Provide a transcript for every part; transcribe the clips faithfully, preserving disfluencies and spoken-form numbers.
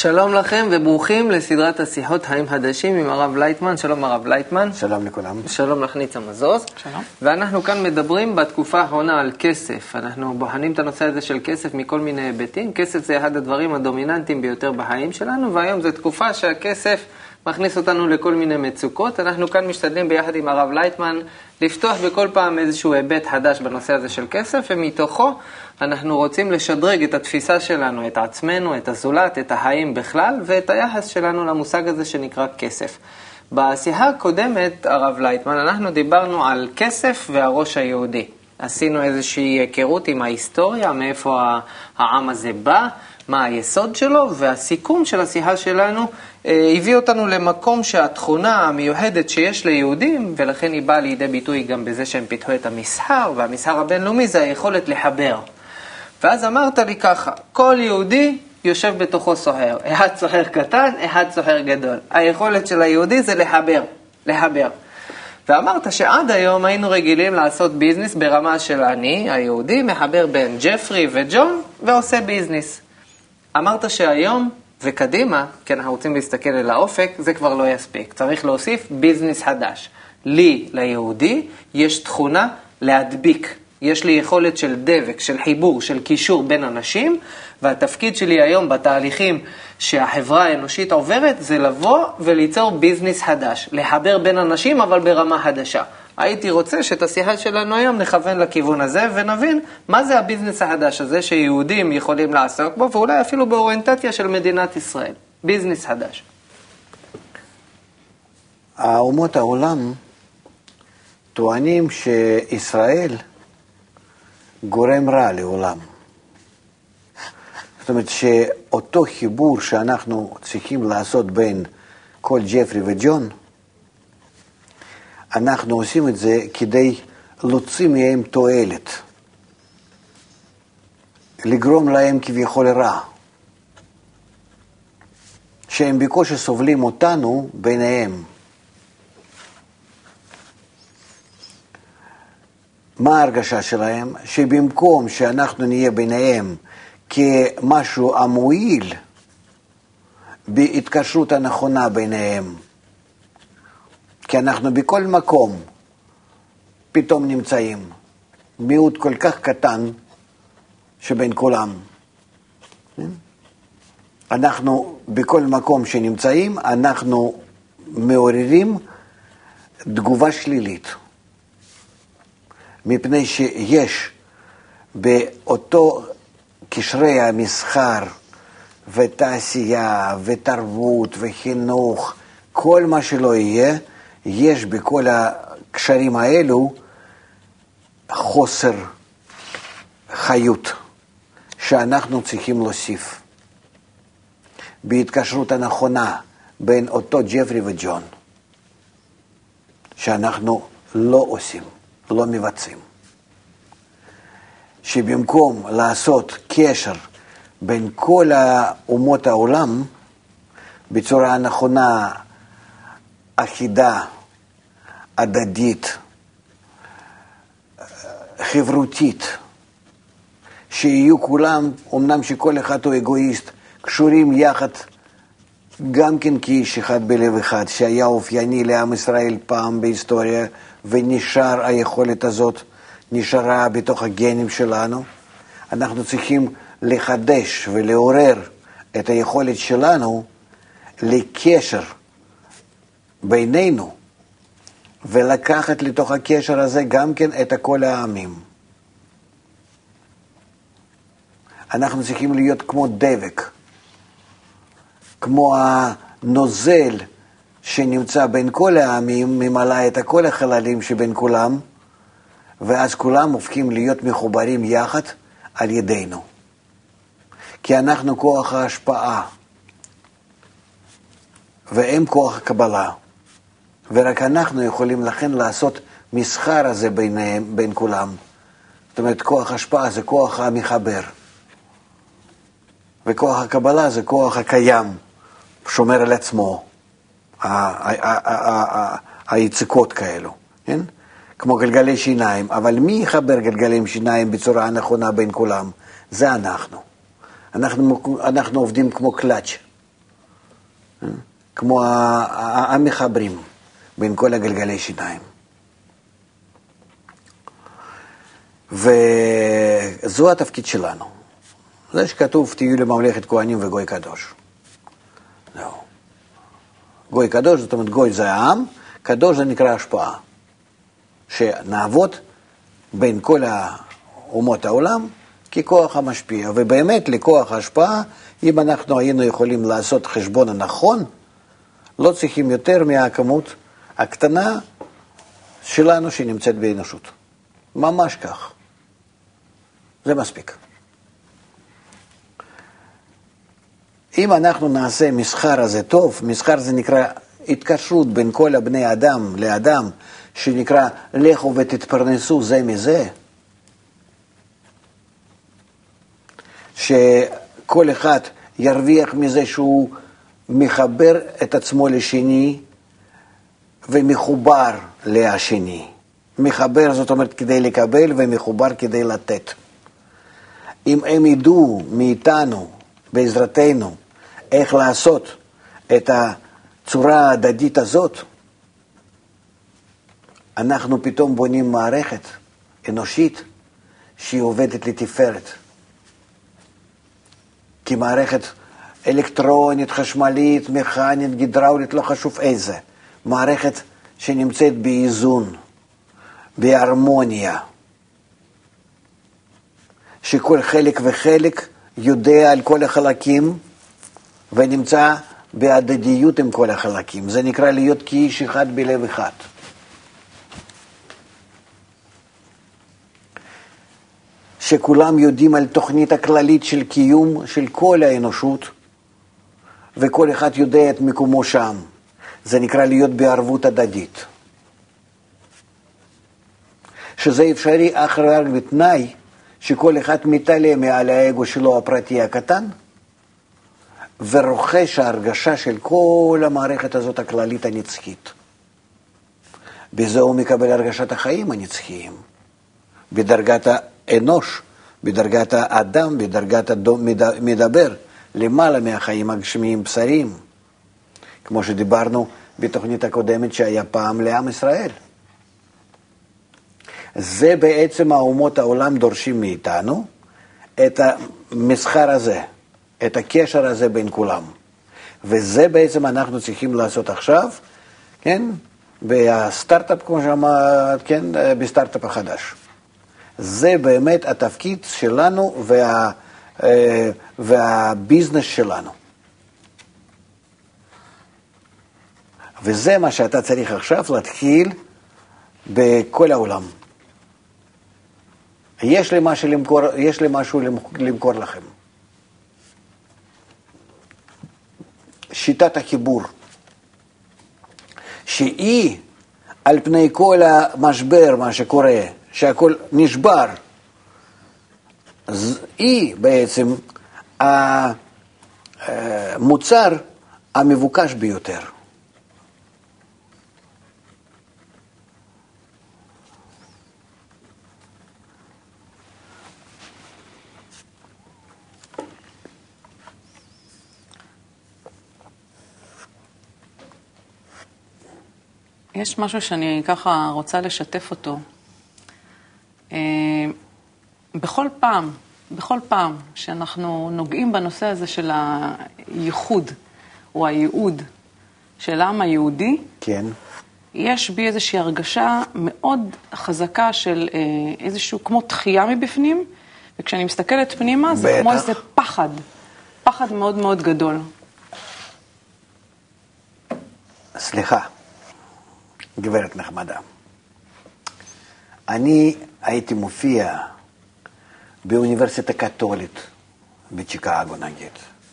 שלום לכם וברוכים לסדרת השיחות חיים חדשים עם הרב לייטמן. שלום הרב לייטמן. שלום לכולם. שלום לך ניצה מזוז. שלום. ואנחנו כאן מדברים בתקופה האחרונה על כסף. אנחנו בוחנים את הנושא הזה של כסף מכל מיני היבטים. כסף זה אחד הדברים הדומיננטיים ביותר בחיים שלנו, והיום זו תקופה שהכסף מכניס אותנו לכל מיני מצוקות. אנחנו כאן משתדלים ביחד עם הרב לייטמן לפתוח בכל פעם איזשהו היבט חדש בנושא הזה של כסף, ומתוכו אנחנו רוצים לשדרג את התפיסה שלנו, את עצמנו, את הזולת, את החיים בכלל, ואת היחס שלנו למושג הזה שנקרא כסף. בשיחה הקודמת, הרב לייטמן, אנחנו דיברנו על כסף והראש היהודי. עשינו איזושהי היכרות עם ההיסטוריה, מאיפה העם הזה בא, מה היסוד שלו, והסיכום של השיחה שלנו אה, הביא אותנו למקום שהתכונה המיוחדת שיש ליהודים, ולכן היא באה לידי ביטוי גם בזה שהם פיתחו את המסחר, והמסחר הבינלאומי זה היכולת לחבר. ואז אמרת לי ככה, כל יהודי יושב בתוכו סוחר, אחד סוחר קטן, אחד סוחר גדול. היכולת של היהודי זה לחבר, לחבר. ואמרת שעד היום היינו רגילים לעשות ביזנס ברמה של אני, היהודי, מחבר בין ג'פרי וג'ון ועושה ביזנס. אמרת שהיום וקדימה, כי אנחנו רוצים להסתכל אל האופק, זה כבר לא יספיק. צריך להוסיף ביזנס חדש. לי, ליהודי, יש תכונה להדביק. יש לי יכולת של דבק, של חיבור, של קישור בין אנשים, והתפקיד שלי היום בתהליכים שהחברה האנושית עוברת, זה לבוא וליצור ביזנס חדש. לחבר בין אנשים, אבל ברמה חדשה. הייתי רוצה שאת השיחה שלנו היום נכוון לכיוון הזה, ונבין מה זה הביזנס החדש הזה שיהודים יכולים לעסוק בו, ואולי אפילו באוריינטציה של מדינת ישראל. ביזנס חדש. האומות העולם טוענים שישראל גורם רע לעולם. זאת אומרת שאותו חיבור שאנחנו צריכים לעשות בין כל ג'פרי וג'ון, אנחנו עושים את זה כדי להוציא מהם תועלת, לגרום להם כביכול רע, שהם בקושי סובלים אותנו ביניהם. מה ההרגשה שלהם? שבמקום שאנחנו נהיה ביניהם כמשהו המועיל בהתקשרות הנכונה ביניהם, כי אנחנו בכל מקום פתאום נמצאים, מיעוט כל כך קטן שבין כולם. אנחנו בכל מקום שנמצאים, אנחנו מעוררים תגובה שלילית. מפני שיש באותו קשרי המסחר ותעשייה ותרבות וחינוך, כל מה שלא יהיה, יש בכל הקשרים האלו חוסר חיות שאנחנו צריכים להוסיף בהתקשרות הנכונה בין אותו ג'פרי וג'ון, שאנחנו לא עושים, לא מבצעים. שבמקום לעשות קשר בין כל אומות העולם בצורה נכונה, אחידה, הדדית, חברותית, שיהיו כולם, אמנם שכל אחד הוא אגואיסט, קשורים יחד גם כן כאיש אחד בלב אחד, שהיה אופייני לעם ישראל פעם בהיסטוריה, ונשאר היכולת הזאת, נשארה בתוך הגנים שלנו. אנחנו צריכים לחדש ולעורר את היכולת שלנו לקשר בינינו, ולקחת לתוך הקשר הזה גם כן את כל העמים. אנחנו צריכים להיות כמו דבק, כמו הנוזל שנמצא בין כל העמים, ממלא את כל החללים שבין כולם, ואז כולם הופכים להיות מחוברים יחד על ידינו. כי אנחנו כוח ההשפעה, והם כוח הקבלה. ורק אנחנו יכולים לכן לעשות מסחר הזה ביניהם, בין כולם. זאת אומרת, כוח השפעה זה כוח המחבר. וכוח הקבלה זה כוח הקיים, שומר על עצמו. היציקות כאלו, כן? כמו גלגלי שיניים. אבל מי יחבר גלגלי שיניים בצורה הנכונה בין כולם? זה אנחנו. אנחנו, אנחנו עובדים כמו קלאץ'. כמו המחברים בין כל הגלגלי שיניים. וזו התפקיד שלנו. זה שכתוב, תהיו לממלכת כהנים וגוי קדוש. זהו. גוי קדוש, זאת אומרת, גוי זה העם, קדוש זה נקרא השפעה. שנעבוד בין כל אומות העולם ככוח המשפיע. ובאמת, לכוח ההשפעה, אם אנחנו היינו יכולים לעשות חשבון הנכון, לא צריכים יותר מהכמות הקטנה שלנו שנמצאת באנושות. ממש כך. זה מספיק. אם אנחנו נעשה מסחר הזה טוב, מסחר זה נקרא התקשרות בין כל הבני אדם לאדם, שנקרא לכו ותתפרנסו זה מזה, שכל אחד ירוויח מזה שהוא מחבר את עצמו לשני ומחובר לשני. מחבר זאת אומרת כדי לקבל ומחובר כדי לתת. אם הם ידעו מאיתנו, בעזרתנו, איך לעשות את הצורה ההדדית הזאת, אנחנו פתאום בונים מערכת אנושית שהיא עובדת לתפארת. כי מערכת אלקטרונית, חשמלית, מכנית, גדראולית, לא חשוב איזה. מערכת שנמצאת באיזון, בהרמוניה. שכל חלק וחלק יודע על כל החלקים ונמצא בהדדיות עם כל החלקים. זה נקרא להיות כאיש אחד בלב אחד. שכולם יודעים על תוכנית הכללית של קיום של כל האנושות, וכל אחד יודע את מקומו שם. זה נקרא להיות בערבות הדדית. שזה אפשרי אך רק בתנאי שכל אחד מתעלה מעל האגו שלו הפרטי הקטן, ורוכש ההרגשה של כל המערכת הזאת הכללית הנצחית. בזה הוא מקבל הרגשת החיים הנצחיים, בדרגת האנוש, בדרגת האדם, בדרגת המדבר, למעלה מהחיים הגשמיים בשריים, כמו שדיברנו בתוכנית הקודמת שהיה פעם לעם ישראל. זה בעצם האומות העולם דורשים מאיתנו, את המסחר הזה, את הקשר הזה בין כולם. וזה בעצם אנחנו צריכים לעשות עכשיו, כן? בסטארט-אפ, כמו שאמרת, כן? בסטארט-אפ החדש. זה באמת התפקיד שלנו וה, והביזנס שלנו. וזה מה שאתה צריך עכשיו להתחיל בכל העולם. יש לי משהו למכור, יש לי משהו למכור לכם. שיטת החיבור, שהיא על פני כל המשבר, מה שקורה, שהכל נשבר, היא בעצם המוצר המבוקש ביותר. יש משהו שאני ככה רוצה לשתף אותו. בכל פעם, בכל פעם שאנחנו נוגעים בנושא הזה של הייחוד או הייעוד של העם היהודי, כן. יש בי איזושהי הרגשה מאוד חזקה של איזשהו כמו תחייה מבפנים, וכשאני מסתכלת פנימה זה כמו איזה פחד, פחד מאוד מאוד גדול. סליחה. גברת נחמדה. אני הייתי מופיע באוניברסיטה קתולית בצ'יקגו נגיד,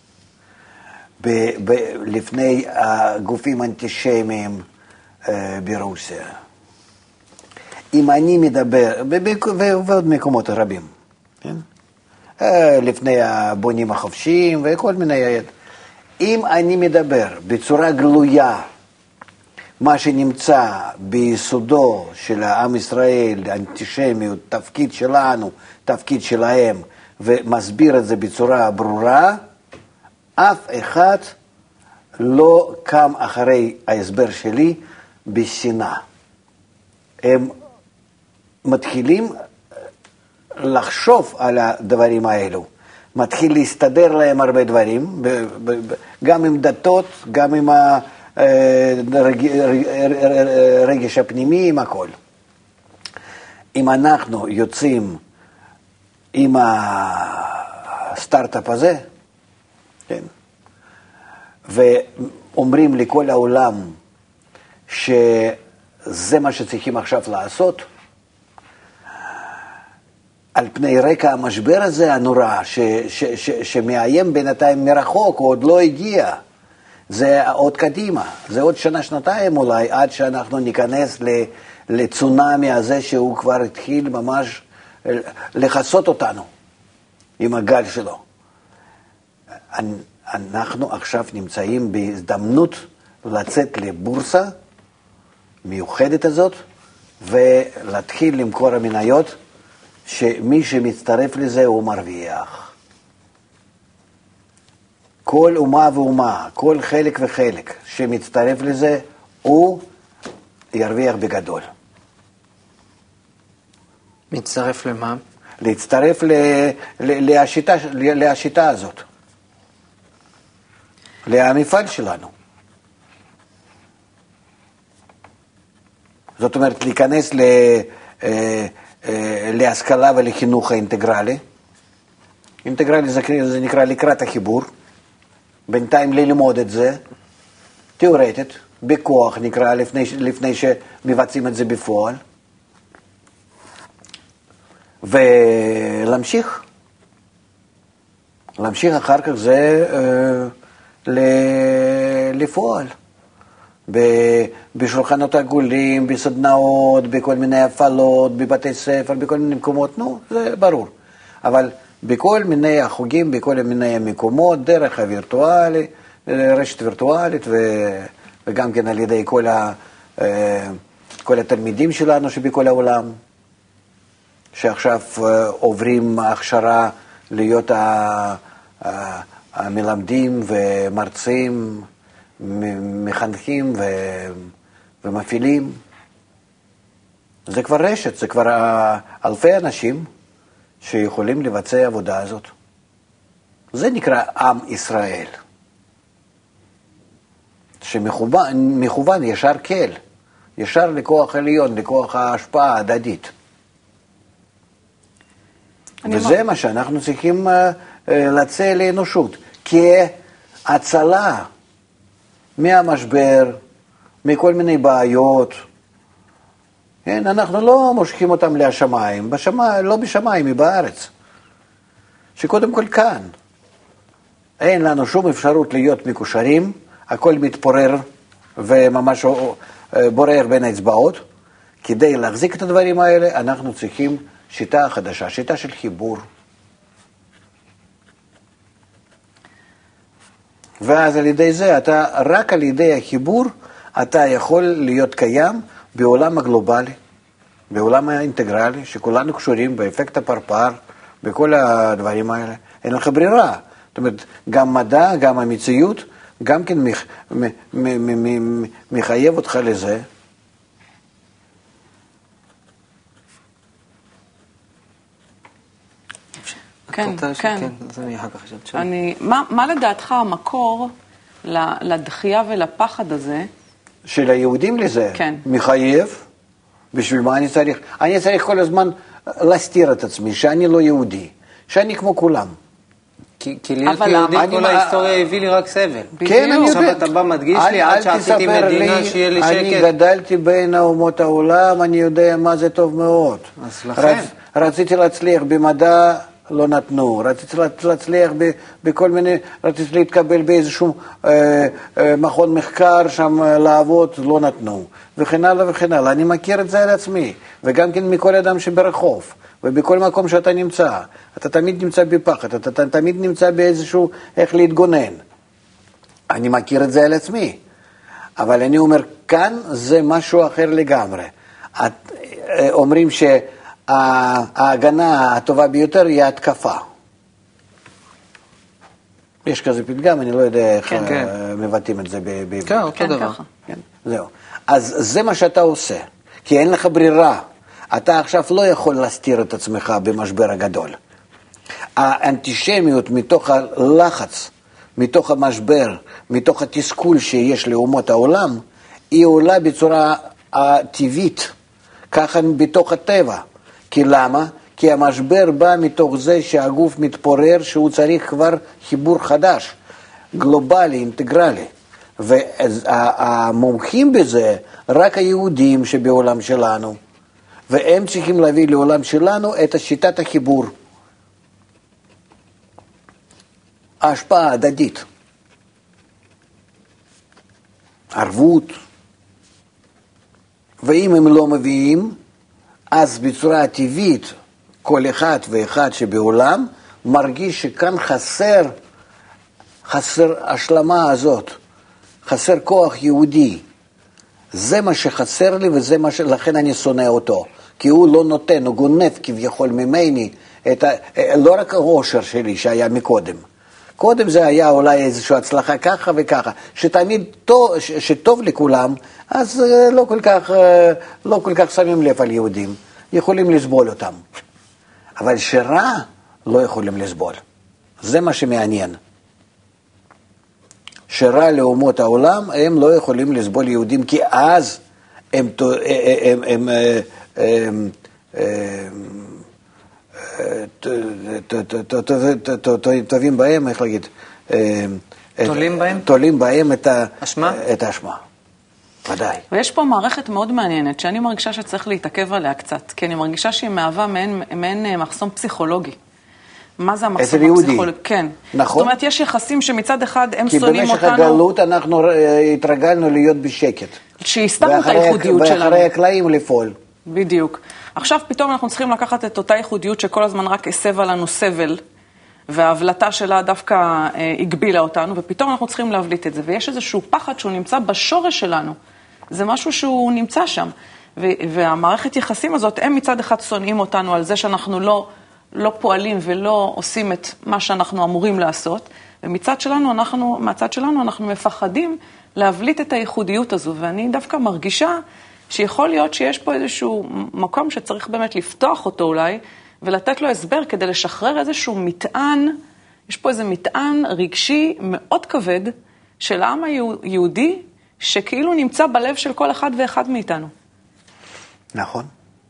ב- ב- לפני הגופים אנטישמיים uh, ברוסיה. אם אני מדבר, ועוד מקומות רבים, כן? uh, לפני הבונים החופשיים וכל מיני, אם אני מדבר בצורה גלויה, מה שנמצא ביסודו של העם ישראל, האנטישמיות, תפקיד שלנו, תפקיד שלהם, ומסביר את זה בצורה ברורה, אף אחד לא קם אחרי ההסבר שלי בשנאה. הם מתחילים לחשוב על הדברים האלו. מתחיל להסתדר להם הרבה דברים, גם עם דתות, גם עם הרגש הפנימי, עם הכל. אם אנחנו יוצאים עם הסטארט-אפ הזה, כן, ואומרים לכל העולם שזה מה שצריכים עכשיו לעשות, על פני רקע המשבר הזה הנורא, ש, ש, ש, שמאיים בינתיים מרחוק, הוא עוד לא הגיע, זה עוד קדימה, זה עוד שנה, שנתיים אולי, עד שאנחנו ניכנס לצונאמי הזה, שהוא כבר התחיל ממש לחסות אותנו עם הגל שלו. אנחנו עכשיו נמצאים בהזדמנות לצאת לבורסה מיוחדת הזאת, ולהתחיל למכור המניות, שמי שמצטרף לזה הוא מרוויח. כל אומה ואומה, כל חלק וחלק שמצטרף לזה, הוא ירוויח בגדול. מצטרף למה? להצטרף ל, ל, להשיטה, להשיטה הזאת. למפעל שלנו. זאת אומרת, להיכנס ל... להשכלה ולחינוך האינטגרלי. אינטגרלי זה, זה נקרא לקראת החיבור. בינתיים ללמוד את זה, תיאורטית, בכוח נקרא, לפני, לפני שמבצעים את זה בפועל. ולהמשיך. להמשיך אחר כך זה אה, לפועל. בשולחנות עגולים, בסדנאות, בכל מיני הפעלות, בבתי ספר, בכל מיני מקומות, נו, זה ברור. אבל בכל מיני החוגים, בכל מיני מקומות, דרך הווירטואלי, רשת וירטואלית, וגם כן על ידי כל, ה, כל התלמידים שלנו שבכל העולם, שעכשיו עוברים הכשרה להיות המלמדים ומרצים, מחנכים ו... ומפעילים. זה כבר רשת, זה כבר אלפי אנשים שיכולים לבצע עבודה הזאת. זה נקרא עם ישראל, שמכוון ישר כל, ישר לכוח עליון, לכוח ההשפעה ההדדית. וזה מה שאנחנו צריכים לצא לאנושות, כהצלה מהמשבר, מכל מיני בעיות. כן, אנחנו לא מושכים אותם לשמיים, בשמיים, לא בשמיים, היא בארץ. שקודם כל כאן. אין לנו שום אפשרות להיות מקושרים, הכל מתפורר וממש בורר בין האצבעות. כדי להחזיק את הדברים האלה, אנחנו צריכים שיטה חדשה, שיטה של חיבור. ואז על ידי זה, אתה, רק על ידי החיבור, אתה יכול להיות קיים בעולם הגלובלי, בעולם האינטגרלי, שכולנו קשורים באפקט הפרפר, בכל הדברים האלה. אין לך ברירה. זאת אומרת, גם מדע, גם המציאות, גם כן מח, מ, מ, מ, מ, מחייב אותך לזה. כן, כן. אני, מה, מה לדעתך המקור לדחייה ולפחד הזה? של היהודים לזה? כן. מחייב. בשביל מה אני צריך? אני צריך כל הזמן להסתיר את עצמי, שאני לא יהודי, שאני כמו כולם. כי, כי להיות יהודי כל ההיסטוריה הביא לי רק סבל. כן, אני יודע. עכשיו אתה בא מדגיש לי, עד שעשיתי מדינה שיהיה לי שקט. אני גדלתי בין האומות העולם, אני יודע מה זה טוב מאוד. אז לכן. רציתי להצליח במדע, לא נתנו. רציתי להצליח בכל מיני, רציתי להתקבל באיזשהו מכון מחקר שם לעבוד, לא נתנו. וכן הלאה וכן הלאה. אני מכיר את זה על עצמי. וגם כן מכל אדם שברחוב. ובכל מקום שאתה נמצא, אתה תמיד נמצא בפחד, אתה, אתה תמיד נמצא באיזשהו איך להתגונן. אני מכיר את זה על עצמי. אבל אני אומר, כאן זה משהו אחר לגמרי. את, אומרים שההגנה הטובה ביותר היא ההתקפה. יש כזה פתגם, אני לא יודע איך כן, כן. מבטאים את זה בעברית. כן, אותו כן, דבר. ככה. כן, זהו. אז זה מה שאתה עושה, כי אין לך ברירה. אתה עכשיו לא יכול להסתיר את עצמך במשבר הגדול. האנטישמיות מתוך הלחץ, מתוך המשבר, מתוך התסכול שיש לאומות העולם, היא עולה בצורה טבעית, ככה בתוך הטבע. כי למה? כי המשבר בא מתוך זה שהגוף מתפורר, שהוא צריך כבר חיבור חדש, גלובלי, אינטגרלי. והמומחים בזה רק היהודים שבעולם שלנו, והם צריכים להביא לעולם שלנו את שיטת החיבור. ההשפעה הדדית, ערבות, ואם הם לא מביאים, אז בצורה טבעית כל אחד ואחד שבעולם מרגיש שכאן חסר, חסר השלמה הזאת, חסר כוח יהודי. זה מה שחסר לי וזה מה שלכן אני שונא אותו, כי הוא לא נותן, הוא גונב כביכול ממני את ה... לא רק העושר שלי שהיה מקודם. קודם זה היה אולי איזושהי הצלחה ככה וככה, שתמיד טוב, שטוב לכולם, אז לא כל כך, לא כל כך שמים לב על יהודים, יכולים לסבול אותם. אבל שרע לא יכולים לסבול. זה מה שמעניין. שרע לאומות העולם, הם לא יכולים לסבול יהודים, כי אז הם, הם, הם, הם, טובים בהם, איך להגיד? תולים בהם? תולים בהם את האשמה? ודאי. ויש פה מערכת מאוד מעניינת, שאני מרגישה שצריך להתעכב עליה קצת, כי אני מרגישה שהיא מהווה מעין, מעין מחסום פסיכולוגי. מה זה המחסום הפסיכולוגי? כן. נכון. זאת אומרת, יש יחסים שמצד אחד הם שונאים אותנו... כי במשך הגלות אנחנו התרגלנו להיות בשקט. שהסתרנו את הייחודיות שלנו. ואחרי הקלעים לפעול. בדיוק. עכשיו פתאום אנחנו צריכים לקחת את אותה ייחודיות שכל הזמן רק הסבה לנו סבל, וההבלטה שלה דווקא אה, הגבילה אותנו, ופתאום אנחנו צריכים להבליט את זה. ויש איזשהו פחד שהוא נמצא בשורש שלנו. זה משהו שהוא נמצא שם. והמערכת יחסים הזאת, הם מצד אחד שונאים אותנו על זה שאנחנו לא, לא פועלים ולא עושים את מה שאנחנו אמורים לעשות, ומצד שלנו אנחנו, מהצד שלנו אנחנו מפחדים להבליט את הייחודיות הזו, ואני דווקא מרגישה שיכול להיות שיש פה איזשהו מקום שצריך באמת לפתוח אותו אולי, ולתת לו הסבר כדי לשחרר איזשהו מטען, יש פה איזה מטען רגשי מאוד כבד של העם היהודי, שכאילו נמצא בלב של כל אחד ואחד מאיתנו. נכון.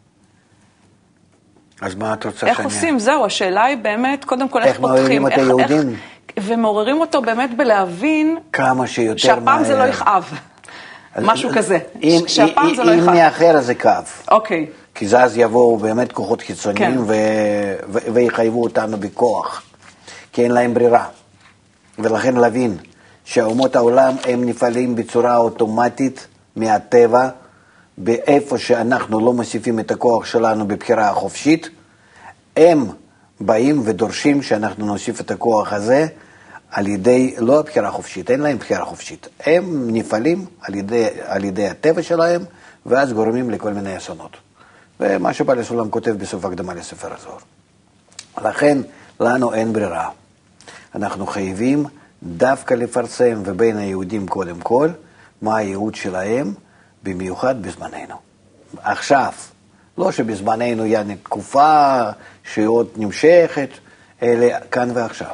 אז מה את רוצה איך שאני... עושים? זהו, השאלה היא באמת, קודם כל, איך, איך פותחים, איך, היהודים? איך, ומעוררים אותו באמת בלהבין, כמה שיותר שהפעם מה... זה לא יכאב. משהו כזה. אם, שהפעם זה לא יכאב. אם מאחר זה כאב. אוקיי. כי זה אז יבואו באמת כוחות חיצוניים כן. ו... ו... ויחייבו אותנו בכוח. כי אין להם ברירה. ולכן להבין שאומות העולם הם נפעלים בצורה אוטומטית מהטבע, באיפה שאנחנו לא מוסיפים את הכוח שלנו בבחירה החופשית, הם באים ודורשים שאנחנו נוסיף את הכוח הזה על ידי, לא הבחירה החופשית, אין להם בחירה חופשית. הם נפעלים על ידי, על ידי הטבע שלהם, ואז גורמים לכל מיני אסונות. ומה שבעל הסולם כותב בסוף הקדמה לספר הזוהר. לכן לנו אין ברירה. אנחנו חייבים דווקא לפרסם, ובין היהודים קודם כל, מה הייעוד שלהם, במיוחד בזמננו. עכשיו, לא שבזמננו יעני תקופה שעוד נמשכת, אלא כאן ועכשיו.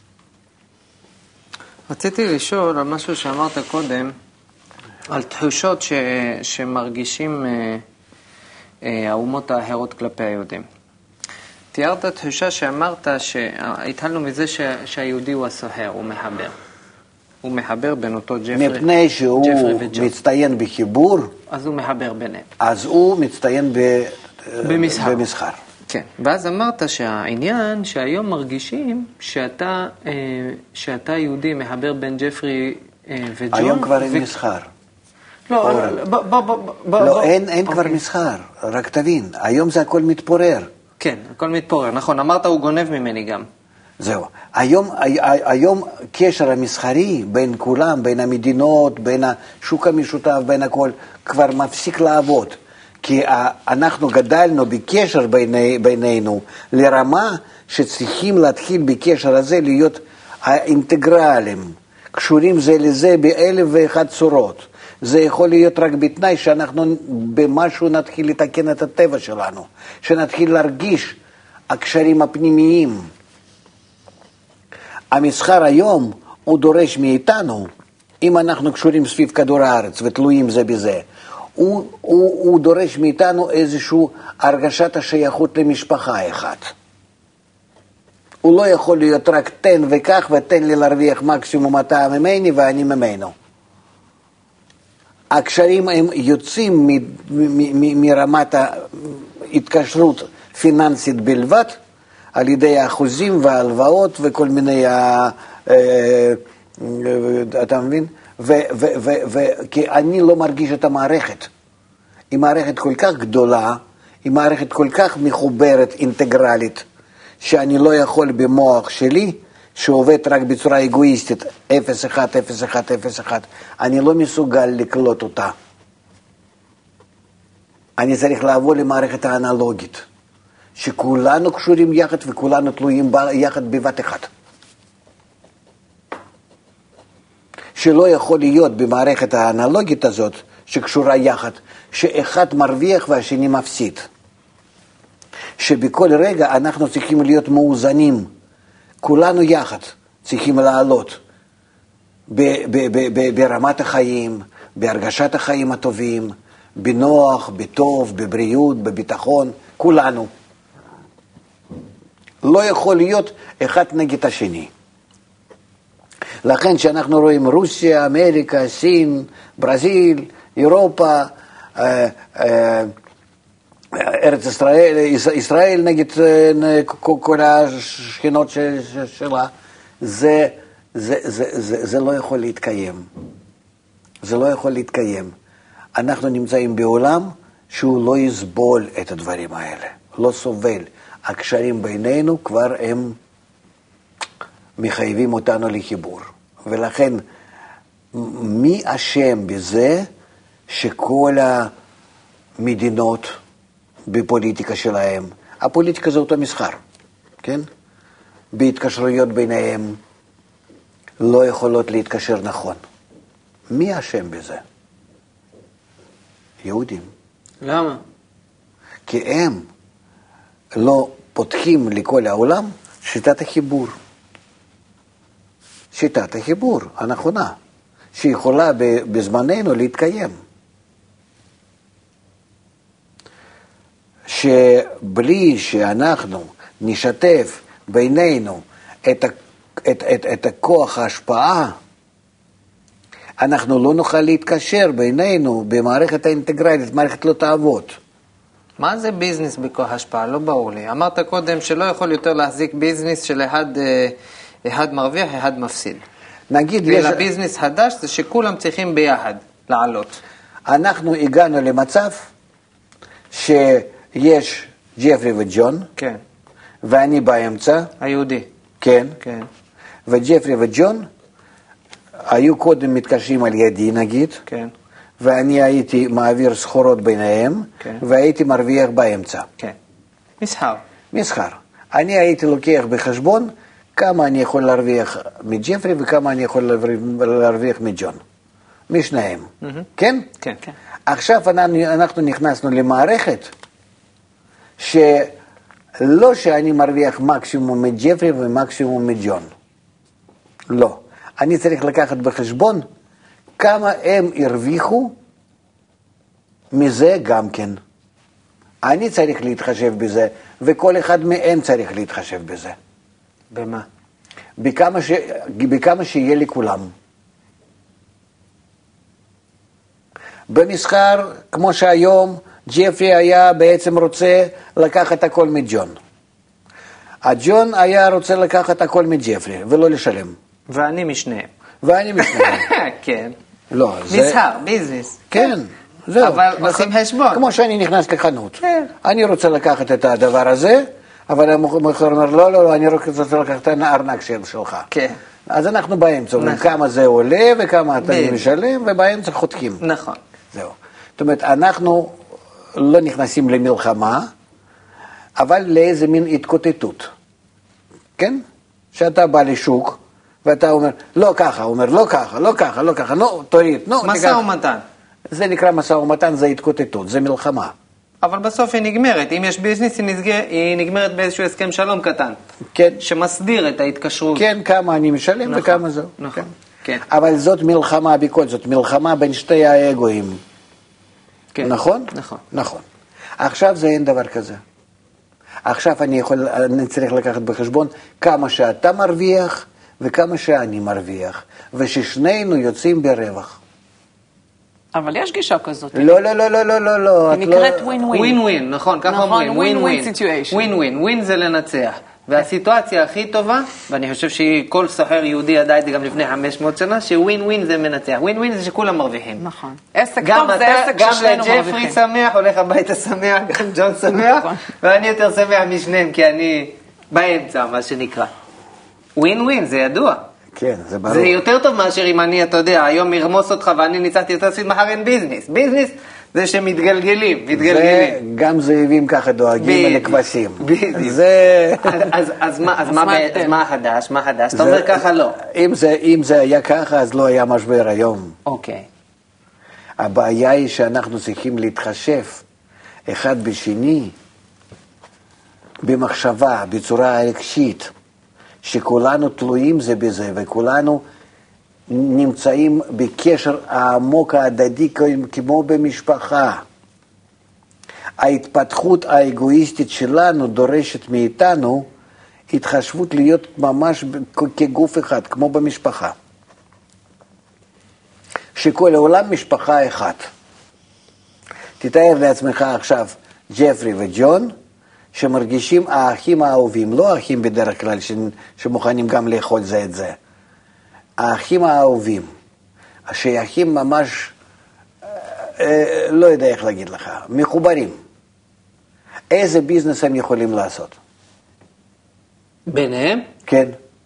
רציתי לשאול על משהו שאמרת קודם, על תחושות ש... שמרגישים אה, אה, האומות האחרות כלפי היהודים. תיארת תחושה שאמרת שהתחלנו מזה ש... שהיהודי הוא הסוחר, הוא מחבר. הוא מחבר בין אותו ג'פרי, מפני שהוא מצטיין בחיבור, אז הוא מחבר ביניהם. אז הוא מצטיין ב... במסחר. במסחר. כן, ואז אמרת שהעניין שהיום מרגישים שאתה, שאתה יהודי מחבר בין ג'פרי וג'ון. היום כבר אין מסחר. לא, בוא, בוא, בוא. לא, אין, אין כבר מסחר, רק תבין, היום זה הכל מתפורר. כן, הכל מתפורר, נכון, אמרת הוא גונב ממני גם. זהו, היום, היום קשר המסחרי בין כולם, בין המדינות, בין השוק המשותף, בין הכל, כבר מפסיק לעבוד. כי אנחנו גדלנו בקשר ביני, בינינו לרמה שצריכים להתחיל בקשר הזה להיות האינטגרלים קשורים זה לזה באלף ואחת צורות. זה יכול להיות רק בתנאי שאנחנו במשהו נתחיל לתקן את הטבע שלנו, שנתחיל להרגיש הקשרים הפנימיים. המסחר היום הוא דורש מאיתנו, אם אנחנו קשורים סביב כדור הארץ ותלויים זה בזה, הוא, הוא, הוא דורש מאיתנו איזושהי הרגשת השייכות למשפחה אחת. הוא לא יכול להיות רק תן וכך ותן לי להרוויח מקסימום אתה ממני ואני ממנו. הקשרים הם יוצאים מ- מ- מ- מרמת ההתקשרות פיננסית בלבד, על ידי האחוזים וההלוואות וכל מיני, אתה מבין? כי אני לא מרגיש את המערכת. היא מערכת כל כך גדולה, היא מערכת כל כך מחוברת, אינטגרלית, שאני לא יכול במוח שלי, שעובד רק בצורה אגואיסטית, אפס אחת, אפס אחת, אפס אחת, אני לא מסוגל לקלוט אותה. אני צריך לעבור למערכת האנלוגית, שכולנו קשורים יחד וכולנו תלויים יחד בבת אחת. שלא יכול להיות במערכת האנלוגית הזאת, שקשורה יחד, שאחד מרוויח והשני מפסיד. שבכל רגע אנחנו צריכים להיות מאוזנים, כולנו יחד צריכים לעלות ב- ב- ב- ב- ברמת החיים, בהרגשת החיים הטובים, בנוח, בטוב, בבריאות, בביטחון, כולנו. לא יכול להיות אחד נגד השני. לכן שאנחנו רואים רוסיה, אמריקה, סין, ברזיל, אירופה, אה, אה, ארץ ישראל, ישראל נגד כל השכנות שלה, זה, זה, זה, זה, זה לא יכול להתקיים. זה לא יכול להתקיים. אנחנו נמצאים בעולם שהוא לא יסבול את הדברים האלה, לא סובל. הקשרים בינינו כבר הם מחייבים אותנו לחיבור. ולכן, מי אשם בזה שכל המדינות בפוליטיקה שלהם, הפוליטיקה זה אותו מסחר, כן? בהתקשרויות ביניהם לא יכולות להתקשר נכון. מי אשם בזה? יהודים. למה? כי הם לא פותחים לכל העולם שיטת החיבור. שיטת החיבור הנכונה, שיכולה בזמננו להתקיים. שבלי שאנחנו נשתף בינינו את, את, את, את הכוח ההשפעה, אנחנו לא נוכל להתקשר בינינו במערכת האינטגרלית, מערכת לא תעבוד. מה זה ביזנס בכוח השפעה? לא ברור לי. אמרת קודם שלא יכול יותר להחזיק ביזנס של אחד, אחד מרוויח, אחד מפסיד. נגיד, ולביזנס חדש זה שכולם צריכים ביחד לעלות. אנחנו הגענו למצב שיש ג'פרי וג'ון, כן. ואני באמצע. היהודי. כן. כן. וג'פרי וג'ון היו קודם מתקשרים על ידי נגיד, כן. ואני הייתי מעביר סחורות ביניהם, כן. והייתי מרוויח באמצע. כן. מסחר. מסחר. אני הייתי לוקח בחשבון כמה אני יכול להרוויח מג'פרי וכמה אני יכול להרוויח מג'ון. משניהם. Mm-hmm. כן? כן. כן. עכשיו אנחנו נכנסנו למערכת שלא שאני מרוויח מקסימום מג'פרי ומקסימום מג'ון. לא. אני צריך לקחת בחשבון כמה הם הרוויחו מזה גם כן. אני צריך להתחשב בזה, וכל אחד מהם צריך להתחשב בזה. במה? בכמה, ש... בכמה שיהיה לכולם. במסחר, כמו שהיום, ג'פרי היה בעצם רוצה לקחת הכל מג'ון. הג'ון היה רוצה לקחת הכל מג'פרי, ולא לשלם. ואני משניהם. ואני משניהם. כן. לא, זה... מסחר, ביזנס. כן, זהו. אבל עושים חשבון. כמו שאני נכנס לחנות. כן. אני רוצה לקחת את הדבר הזה, אבל המוכר אומר, לא, לא, לא, אני רוצה לקחת את הארנק שלך. כן. אז אנחנו באמצע, נכון. כמה זה עולה וכמה אתה משלם, ובאמצע חותכים. נכון. זהו. זאת אומרת, אנחנו לא נכנסים למלחמה, אבל לאיזה מין התקוטטות. כן? שאתה בא לשוק, ואתה אומר, לא ככה, הוא אומר, לא ככה, לא ככה, לא ככה, נו, תוריד, נו, משא ומתן. זה נקרא משא ומתן, זה התקוטטות, זה מלחמה. אבל בסוף היא נגמרת. אם יש ביזנס, היא, נסגר, היא נגמרת באיזשהו הסכם שלום קטן. כן. שמסדיר את ההתקשרות. כן, כמה אני משלם נכון, וכמה זו. נכון, כן. אבל זאת מלחמה בכל זאת, מלחמה בין שתי האגואים. כן. נכון? נכון. נכון. עכשיו זה אין דבר כזה. עכשיו אני יכול, אני צריך לקחת בחשבון כמה שאתה מרוויח וכמה שאני מרוויח, וששנינו יוצאים ברווח. אבל יש גישה כזאת. לא, לא, לא, לא, לא, לא, לא. היא נקראת ווין ווין. ווין ווין, נכון, ככה נכון, אומרים. ווין ווין situation. ווין ווין, ווין זה לנצח. והסיטואציה הכי טובה, ואני חושב שכל סוחר יהודי ידע את זה גם לפני חמש מאות שנה, שווין ווין זה מנצח. ווין ווין זה שכולם מרוויחים. נכון. עסק טוב זה עסק ששנינו גם מרוויחים. לג'פרי שמח, הולך הביתה שמח, גם ג'ון שמח, ואני יותר שמח משניהם, כי אני באמצע, מה שנקרא. ווין ווין, זה ידוע. כן, זה ברור. זה יותר טוב מאשר אם אני, אתה יודע, היום ירמוס אותך ואני ניצחתי יותר סביב מחר אין ביזנס. ביזנס זה שמתגלגלים, מתגלגלים. וגם זאבים ככה דואגים לכבשים. בדיוק. זה... אז, אז, מה, אז, מה, אז מה החדש? מה החדש? אתה זה- אומר ככה לא. אם זה, אם זה היה ככה, אז לא היה משבר היום. אוקיי. הבעיה היא שאנחנו צריכים להתחשב אחד בשני, במחשבה, בצורה רגשית, שכולנו תלויים זה בזה, וכולנו נמצאים בקשר העמוק ההדדי כמו במשפחה. ההתפתחות האגואיסטית שלנו דורשת מאיתנו התחשבות להיות ממש כגוף אחד, כמו במשפחה. שכל העולם משפחה אחת. תתאר לעצמך עכשיו ג'פרי וג'ון, שמרגישים האחים האהובים, לא האחים בדרך כלל ש... שמוכנים גם לאכול זה את זה. האחים האהובים, השייכים ממש, אה, לא יודע איך להגיד לך, מחוברים. איזה ביזנס הם יכולים לעשות? ביניהם? כן.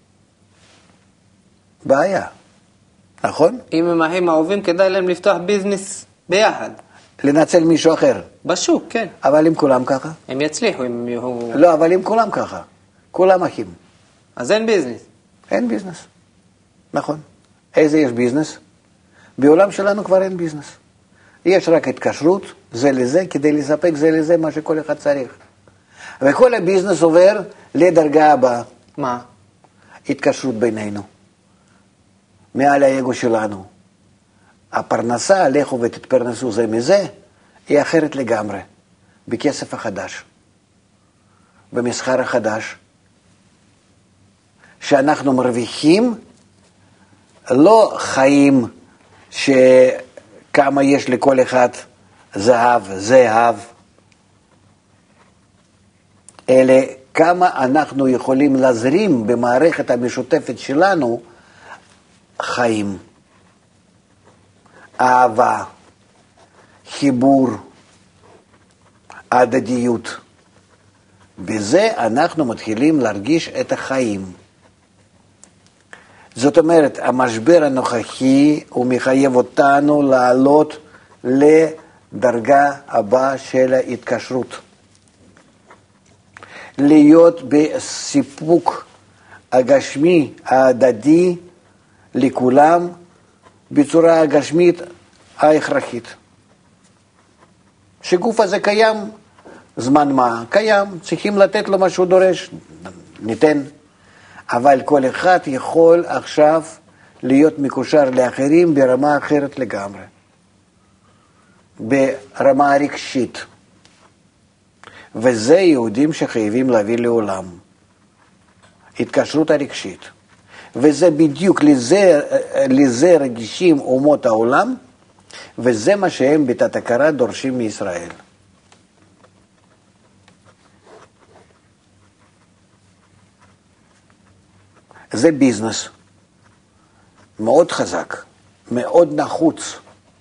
בעיה, נכון? אם הם אחים אהובים, כדאי להם לפתוח ביזנס ביחד. לנצל מישהו אחר. בשוק, כן. אבל אם כולם ככה? הם יצליחו, אם יהיו... לא, אבל אם כולם ככה. כולם אחים. אז אין ביזנס. אין ביזנס. נכון. איזה יש ביזנס? בעולם שלנו כבר אין ביזנס. יש רק התקשרות, זה לזה, כדי לספק זה לזה מה שכל אחד צריך. וכל הביזנס עובר לדרגה הבאה. מה? התקשרות בינינו. מעל האגו שלנו. הפרנסה, לכו ותתפרנסו זה מזה, היא אחרת לגמרי. בכסף החדש. במסחר החדש. שאנחנו מרוויחים לא חיים שכמה יש לכל אחד זהב, זהב, אלא כמה אנחנו יכולים להזרים במערכת המשותפת שלנו חיים, אהבה, חיבור, הדדיות. בזה אנחנו מתחילים להרגיש את החיים. זאת אומרת, המשבר הנוכחי הוא מחייב אותנו לעלות לדרגה הבאה של ההתקשרות. להיות בסיפוק הגשמי ההדדי לכולם בצורה הגשמית ההכרחית. שגוף הזה קיים, זמן מה? קיים, צריכים לתת לו מה שהוא דורש, ניתן. אבל כל אחד יכול עכשיו להיות מקושר לאחרים ברמה אחרת לגמרי. ברמה הרגשית. וזה יהודים שחייבים להביא לעולם. התקשרות הרגשית. וזה בדיוק לזה, לזה רגישים אומות העולם, וזה מה שהם בתת הכרה דורשים מישראל. זה ביזנס מאוד חזק, מאוד נחוץ.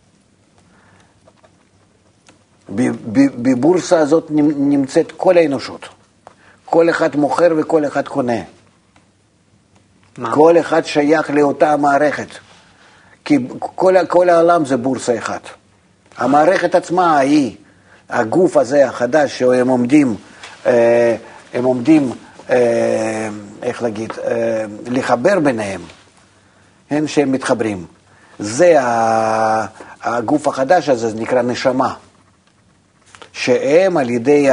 בבורסה הזאת נמצאת כל האנושות. כל אחד מוכר וכל אחד קונה. מה? כל אחד שייך לאותה המערכת. כי כל, כל העולם זה בורסה אחת. המערכת עצמה היא, הגוף הזה החדש שהם עומדים, הם עומדים, איך להגיד, לחבר ביניהם, הן שהם מתחברים. זה הגוף החדש הזה, זה נקרא נשמה, שהם על ידי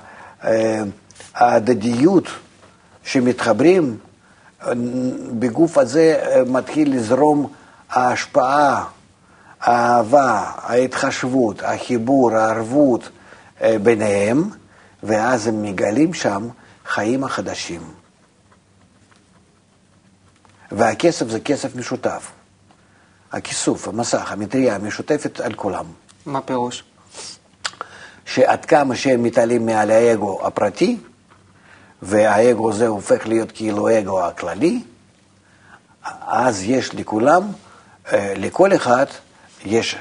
ההדדיות שמתחברים, בגוף הזה מתחיל לזרום ההשפעה, האהבה, ההתחשבות, החיבור, הערבות ביניהם, ואז הם מגלים שם חיים החדשים. והכסף זה כסף משותף. הכיסוף, המסך, המטריה המשותפת על כולם. מה פירוש? שעד כמה שהם מתעלים מעל האגו הפרטי, והאגו הזה הופך להיות כאילו האגו הכללי, אז יש לכולם, לכל אחד יש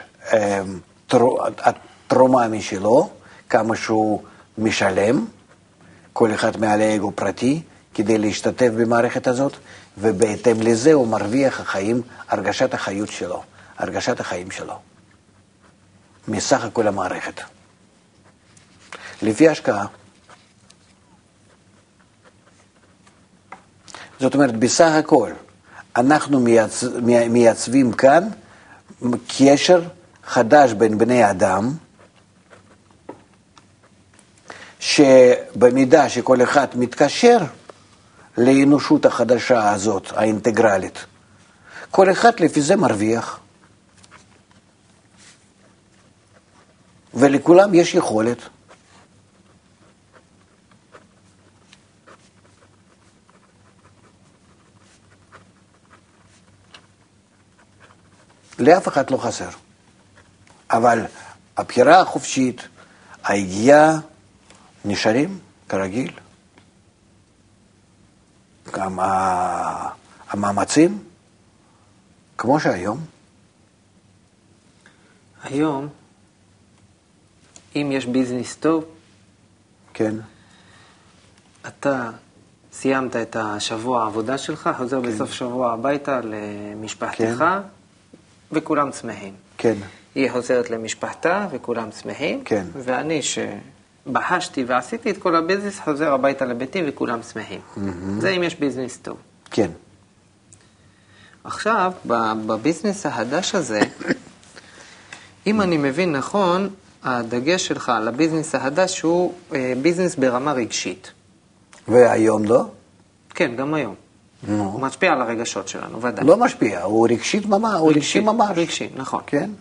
תרומה משלו, כמה שהוא משלם, כל אחד מעל האגו פרטי, כדי להשתתף במערכת הזאת, ובהתאם לזה הוא מרוויח החיים, הרגשת החיות שלו, הרגשת החיים שלו, מסך הכל המערכת. לפי השקעה. זאת אומרת, בסך הכל, אנחנו מייצ... מייצבים כאן קשר חדש בין בני אדם, שבמידה שכל אחד מתקשר לאנושות החדשה הזאת, האינטגרלית, כל אחד לפי זה מרוויח. ולכולם יש יכולת. לאף אחד לא חסר. אבל הבחירה החופשית, הידיעה, נשארים כרגיל. גם המאמצים, כמו שהיום. היום, אם יש ביזנס טוב, כן. אתה סיימת את השבוע העבודה שלך, חוזר כן. בסוף שבוע הביתה למשפחתך, כן. וכולם שמחים. כן. היא חוזרת למשפחתה וכולם שמחים, כן. ואני שבחשתי ועשיתי את כל הביזנס, חוזר הביתה לביתי וכולם שמחים. Mm-hmm. זה אם יש ביזנס טוב. כן. עכשיו, בביזנס החדש הזה, אם אני מבין נכון, הדגש שלך על הביזנס החדש הוא אה, ביזנס ברמה רגשית. והיום לא? כן, גם היום. נו. הוא משפיע על הרגשות שלנו, ודאי. לא משפיע, הוא רגשית ממש, הוא רגשי ממש. רגשי, נכון. כן.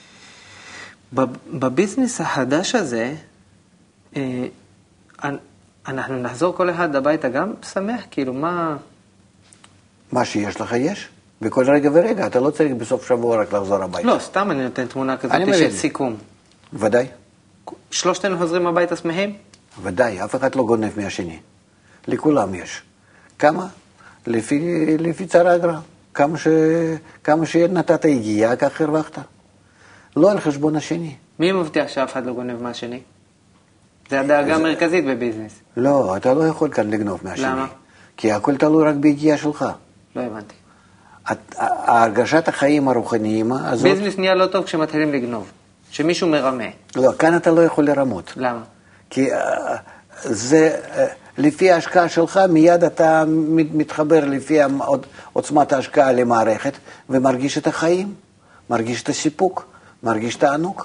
בביזנס החדש הזה, אה, אנחנו נחזור כל אחד הביתה גם שמח, כאילו מה... מה שיש לך יש, בכל רגע ורגע, אתה לא צריך בסוף שבוע רק לחזור הביתה. לא, סתם אני נותן תמונה כזאת של סיכום. ודאי. שלושתנו חוזרים הביתה שמחים? ודאי, אף אחד לא גונב מהשני. לכולם יש. כמה? לפי, לפי צרה הגרע. כמה, ש... כמה שנתת הגיעה, כך הרווחת. לא על חשבון השני. מי מבטיח שאף אחד לא גונב מהשני? זה הדאגה המרכזית בביזנס. לא, אתה לא יכול כאן לגנוב מהשני. למה? כי הכל תלוי רק בהגיעה שלך. לא הבנתי. הרגשת החיים הרוחניים הזאת... ביזנס נהיה לא טוב כשמתחילים לגנוב. שמישהו מרמה. לא, כאן אתה לא יכול לרמות. למה? כי זה, לפי ההשקעה שלך, מיד אתה מתחבר לפי עוצמת ההשקעה למערכת, ומרגיש את החיים, מרגיש את הסיפוק, מרגיש את הענוג.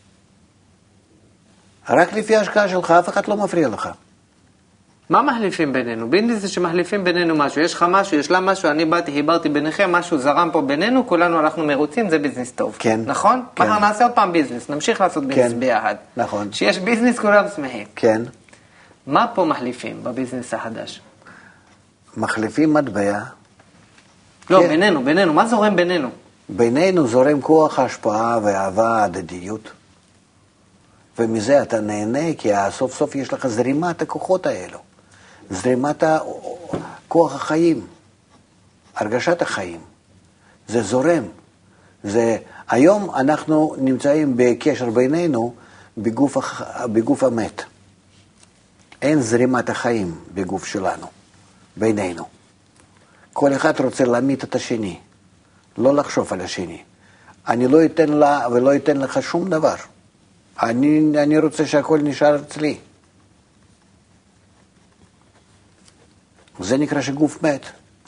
רק לפי ההשקעה שלך, אף אחד לא מפריע לך. מה מחליפים בינינו? ביזנס זה שמחליפים בינינו משהו. יש לך משהו, יש לה משהו, אני באתי, חיברתי ביניכם, משהו זרם פה בינינו, כולנו הלכנו מרוצים, זה ביזנס טוב. כן. נכון? כן. מחר נעשה עוד פעם ביזנס, נמשיך לעשות ביזנס כן. ביחד. נכון. שיש ביזנס, כולם שמחים. כן. מה פה מחליפים בביזנס החדש? מחליפים מטבע. לא, כן. בינינו, בינינו. מה זורם בינינו? בינינו זורם כוח ההשפעה ואהבה, הדדיות. ומזה אתה נהנה, כי סוף סוף יש לך זרימת הכוחות האלו. זרימת כוח החיים, הרגשת החיים. זה זורם. זה, היום אנחנו נמצאים בקשר בינינו בגוף, בגוף המת. אין זרימת החיים בגוף שלנו, בינינו. כל אחד רוצה להמית את השני, לא לחשוב על השני. אני לא אתן לה ולא אתן לך שום דבר. אני, אני רוצה שהכל נשאר אצלי. זה נקרא שגוף מת.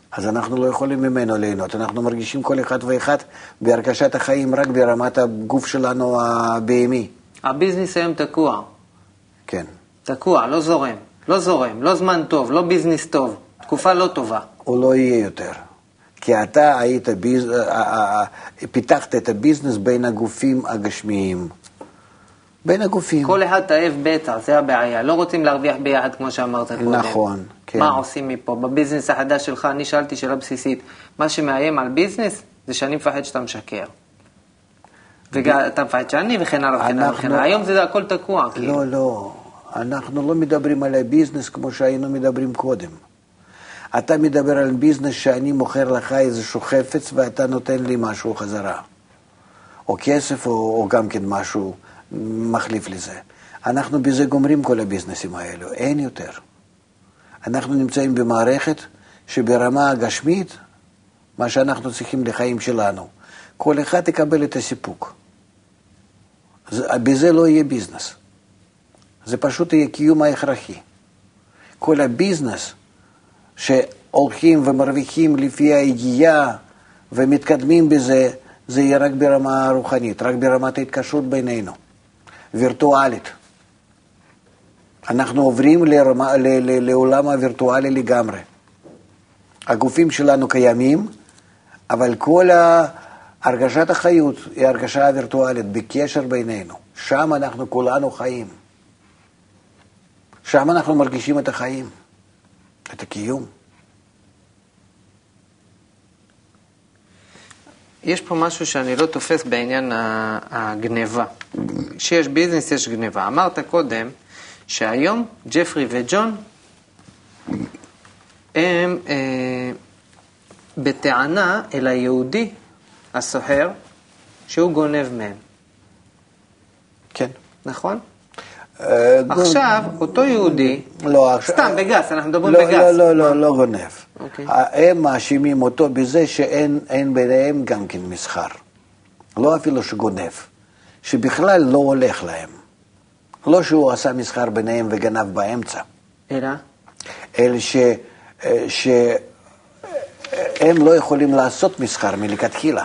אז אנחנו לא יכולים ממנו ליהנות. אנחנו מרגישים כל אחד ואחד בהרגשת החיים רק ברמת הגוף שלנו הבהמי. הביזנס היום תקוע. כן. תקוע, לא זורם. לא זורם, לא זמן טוב, לא ביזנס טוב. תקופה לא טובה. הוא לא יהיה יותר. כי אתה היית, ביז... פיתחת את הביזנס בין הגופים הגשמיים. בין הגופים. כל אחד תאב בטח, זה הבעיה. לא רוצים להרוויח ביחד כמו שאמרת קודם. נכון, כן. מה עושים מפה? בביזנס החדש שלך, אני שאלתי שאלה בסיסית. מה שמאיים על ביזנס, זה שאני מפחד שאתה משקר. ואתה מפחד שאני וכן הלאה וכן הלאה וכן הלאה. היום זה הכל תקוע. לא, לא. אנחנו לא מדברים על הביזנס כמו שהיינו מדברים קודם. אתה מדבר על ביזנס שאני מוכר לך איזשהו חפץ ואתה נותן לי משהו חזרה. או כסף או, או גם כן משהו מחליף לזה. אנחנו בזה גומרים כל הביזנסים האלו. אין יותר. אנחנו נמצאים במערכת שברמה הגשמית, מה שאנחנו צריכים לחיים שלנו, כל אחד יקבל את הסיפוק. בזה לא יהיה ביזנס. זה פשוט יהיה קיום ההכרחי. כל הביזנס שהולכים ומרוויחים לפי הידיעה ומתקדמים בזה, זה יהיה רק ברמה הרוחנית, רק ברמת ההתקשרות בינינו, וירטואלית. אנחנו עוברים לרמה, ל, ל, לעולם הווירטואלי לגמרי. הגופים שלנו קיימים, אבל כל הרגשת החיות היא הרגשה הווירטואלית, בקשר בינינו. שם אנחנו כולנו חיים. שם אנחנו מרגישים את החיים, את הקיום. יש פה משהו שאני לא תופס בעניין הגניבה. כשיש ביזנס יש גניבה. אמרת קודם שהיום ג'פרי וג'ון הם אה, בטענה אל היהודי הסוחר שהוא גונב מהם. כן. נכון? עכשיו, אותו יהודי, סתם בגס, אנחנו מדברים בגס. לא, לא, לא, לא גונב. הם מאשימים אותו בזה שאין ביניהם גם כן מסחר. לא אפילו שגונב, שבכלל לא הולך להם. לא שהוא עשה מסחר ביניהם וגנב באמצע. אלא? אלא שהם לא יכולים לעשות מסחר מלכתחילה.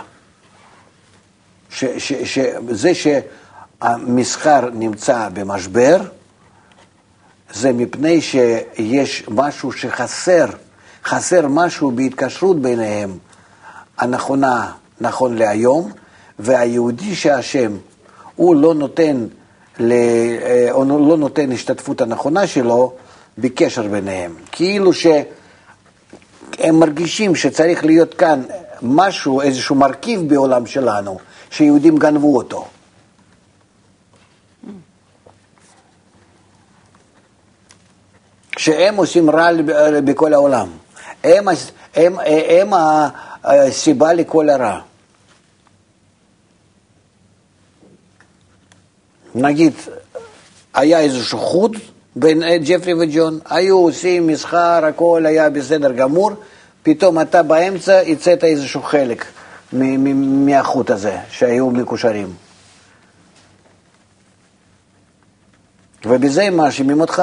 שזה שהמסחר נמצא במשבר, זה מפני שיש משהו שחסר, חסר משהו בהתקשרות ביניהם הנכונה, נכון להיום, והיהודי שהשם, הוא לא נותן, הוא לא נותן השתתפות הנכונה שלו בקשר ביניהם. כאילו שהם מרגישים שצריך להיות כאן משהו, איזשהו מרכיב בעולם שלנו, שיהודים גנבו אותו. שהם עושים רע בכל העולם. הם, הם, הם הסיבה לכל הרע. נגיד, היה איזשהו חוט בין ג'פרי וג'ון, היו עושים מסחר, הכל היה בסדר גמור, פתאום אתה באמצע יצאת איזשהו חלק מהחוט הזה, שהיו מקושרים. ובזה הם מאשימים אותך,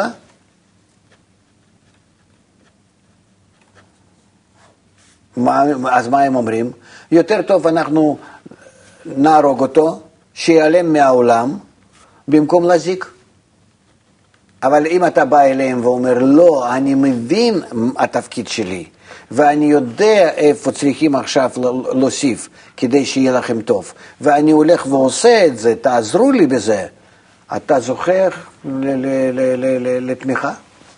מה, אז מה הם אומרים? יותר טוב אנחנו נהרוג אותו, שיעלם מהעולם, במקום להזיק. אבל אם אתה בא אליהם ואומר, לא, אני מבין התפקיד שלי, ואני יודע איפה צריכים עכשיו להוסיף, כדי שיהיה לכם טוב, ואני הולך ועושה את זה, תעזרו לי בזה, אתה זוכר לתמיכה?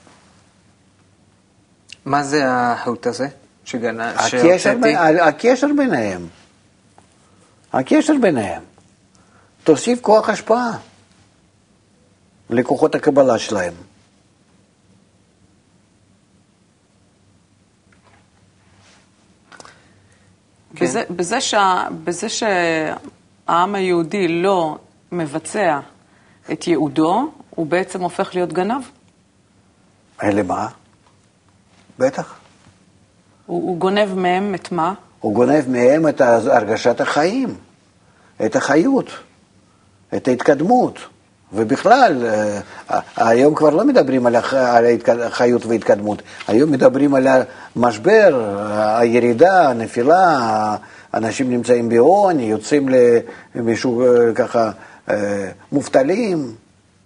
מה זה החוט הזה? הקשר, הקשר ביניהם. הקשר ביניהם. תוסיף כוח השפעה לכוחות הקבלה שלהם. בזה, בזה, שה, בזה שהעם היהודי לא מבצע את ייעודו, הוא בעצם הופך להיות גנב? אלה מה? בטח. הוא, הוא גונב מהם את מה? הוא גונב מהם את הרגשת החיים, את החיות, את ההתקדמות, ובכלל, היום כבר לא מדברים על החיות והתקדמות, היום מדברים על המשבר, הירידה, הנפילה, אנשים נמצאים בעוני, יוצאים למישהו ככה מובטלים.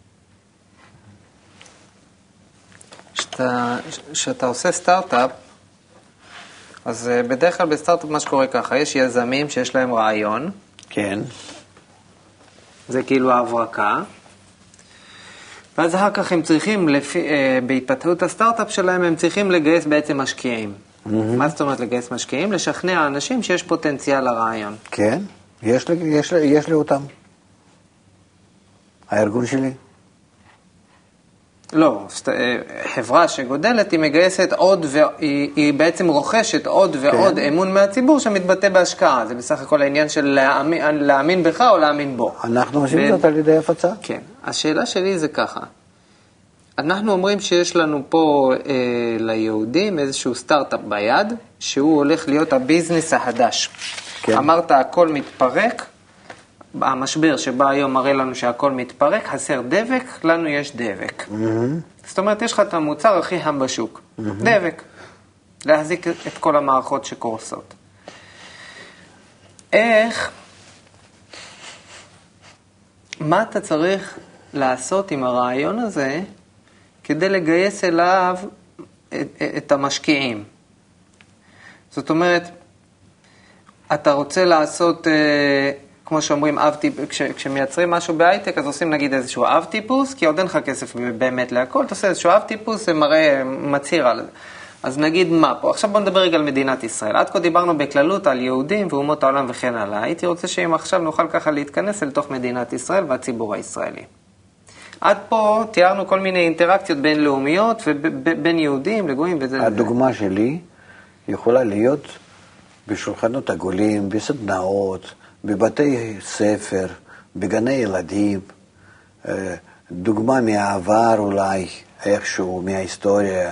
כשאתה עושה סטארט-אפ, אז בדרך כלל בסטארט-אפ מה שקורה ככה, יש יזמים שיש להם רעיון. כן. זה כאילו ההברקה. ואז אחר כך הם צריכים, לפי, בהתפתחות הסטארט-אפ שלהם, הם צריכים לגייס בעצם משקיעים. Mm-hmm. מה זאת אומרת לגייס משקיעים? לשכנע אנשים שיש פוטנציאל לרעיון. כן, יש לי, יש לי, יש לי אותם. הארגון שלי. לא, חברה שגודלת היא מגייסת עוד, והיא, היא בעצם רוכשת עוד ועוד כן. אמון מהציבור שמתבטא בהשקעה. זה בסך הכל העניין של להאמין, להאמין בך או להאמין בו. אנחנו עושים ו... זאת על ידי הפצה? כן. השאלה שלי זה ככה. אנחנו אומרים שיש לנו פה אה, ליהודים איזשהו סטארט-אפ ביד, שהוא הולך להיות הביזנס החדש. כן. אמרת הכל מתפרק, המשבר שבא היום מראה לנו שהכל מתפרק, חסר דבק, לנו יש דבק. Mm-hmm. זאת אומרת, יש לך את המוצר הכי חם בשוק. Mm-hmm. דבק. להחזיק את כל המערכות שקורסות. איך, מה אתה צריך לעשות עם הרעיון הזה, כדי לגייס אליו את, את המשקיעים? זאת אומרת, אתה רוצה לעשות... כמו שאומרים, אב טיפ, כש, כשמייצרים משהו בהייטק, אז עושים נגיד איזשהו אב טיפוס, כי עוד אין לך כסף באמת להכל, אתה עושה איזשהו אב טיפוס, זה מראה, מצהיר על זה. אז נגיד מה פה? עכשיו בוא נדבר רגע על מדינת ישראל. עד כה דיברנו בכללות על יהודים ואומות העולם וכן הלאה. הייתי רוצה שאם עכשיו נוכל ככה להתכנס אל תוך מדינת ישראל והציבור הישראלי. עד פה תיארנו כל מיני אינטראקציות בינלאומיות ובין יהודים לגויים וזה. הדוגמה שלי יכולה להיות בשולחנות עגולים, בסדנאות, בבתי ספר, בגני ילדים, דוגמה מהעבר אולי, איכשהו, מההיסטוריה,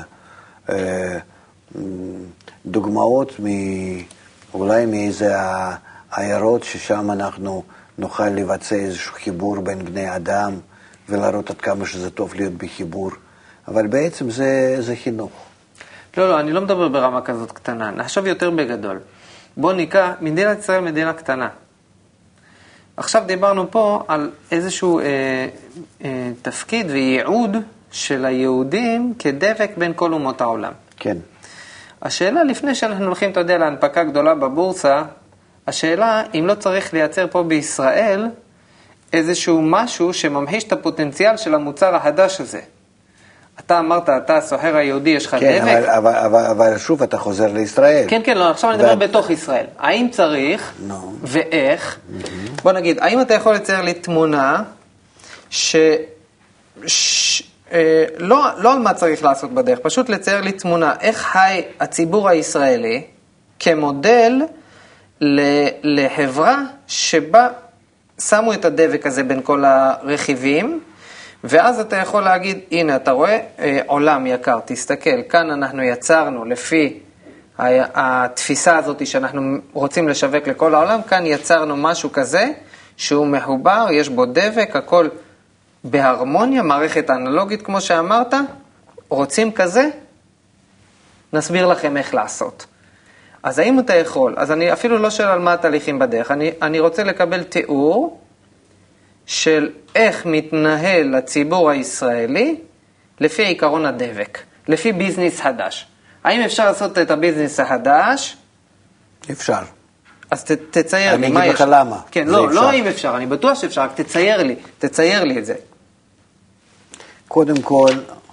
דוגמאות אולי מאיזה העיירות ששם אנחנו נוכל לבצע איזשהו חיבור בין בני אדם ולראות עד כמה שזה טוב להיות בחיבור, אבל בעצם זה, זה חינוך. לא, לא, אני לא מדבר ברמה כזאת קטנה, נחשוב יותר בגדול. בוא ניקח, מדינת ישראל מדינה קטנה. עכשיו דיברנו פה על איזשהו אה, אה, תפקיד וייעוד של היהודים כדבק בין כל אומות העולם. כן. השאלה, לפני שאנחנו הולכים, אתה יודע, להנפקה גדולה בבורסה, השאלה, אם לא צריך לייצר פה בישראל איזשהו משהו שממחיש את הפוטנציאל של המוצר החדש הזה. אתה אמרת, אתה הסוחר היהודי, יש לך כן, דבק. אבל, אבל, אבל, אבל שוב אתה חוזר לישראל. כן, כן, לא, עכשיו אני מדבר בתוך ישראל. האם צריך no. ואיך? Mm-hmm. בוא נגיד, האם אתה יכול לצייר לי תמונה ש... ש... אה, לא, לא על מה צריך לעשות בדרך, פשוט לצייר לי תמונה, איך חי הציבור הישראלי כמודל לחברה שבה שמו את הדבק הזה בין כל הרכיבים, ואז אתה יכול להגיד, הנה, אתה רואה, אה, עולם יקר, תסתכל, כאן אנחנו יצרנו לפי התפיסה הזאת שאנחנו רוצים לשווק לכל העולם, כאן יצרנו משהו כזה, שהוא מחובר, יש בו דבק, הכל בהרמוניה, מערכת אנלוגית, כמו שאמרת, רוצים כזה, נסביר לכם איך לעשות. אז האם אתה יכול, אז אני אפילו לא שואל על מה התהליכים בדרך, אני, אני רוצה לקבל תיאור, של איך מתנהל הציבור הישראלי לפי עיקרון הדבק, לפי ביזנס חדש. האם אפשר לעשות את הביזנס החדש? אפשר. אז ת, תצייר לי. אני אגיד לך למה. כן, לא, לא האם אפשר, אני בטוח שאפשר, רק תצייר לי, תצייר לי את זה. קודם כל,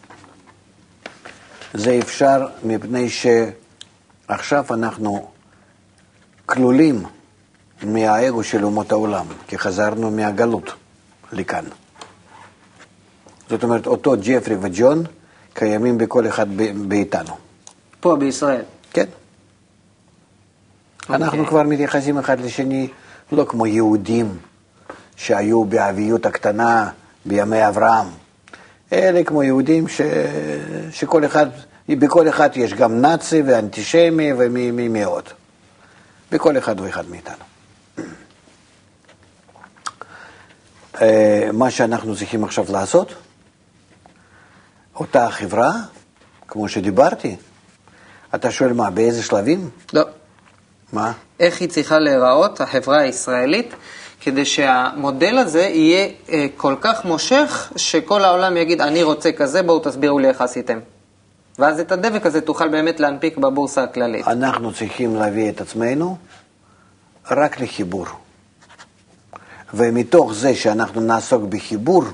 זה אפשר מפני שעכשיו אנחנו כלולים מהאגו של אומות העולם, כי חזרנו מהגלות לכאן. זאת אומרת, אותו ג'פרי וג'ון קיימים בכל אחד באיתנו. פה בישראל? כן. Okay. אנחנו כבר מתייחסים אחד לשני, לא כמו יהודים שהיו באביות הקטנה בימי אברהם, אלה כמו יהודים ש... שכל אחד, בכל אחד יש גם נאצי ואנטישמי ומי מי עוד. בכל אחד הוא אחד מאיתנו. מה שאנחנו צריכים עכשיו לעשות, אותה חברה, כמו שדיברתי, אתה שואל מה, באיזה שלבים? לא. מה? איך היא צריכה להיראות, החברה הישראלית, כדי שהמודל הזה יהיה אה, כל כך מושך, שכל העולם יגיד, אני רוצה כזה, בואו תסבירו לי איך עשיתם. ואז את הדבק הזה תוכל באמת להנפיק בבורסה הכללית. אנחנו צריכים להביא את עצמנו רק לחיבור. ומתוך זה שאנחנו נעסוק בחיבור,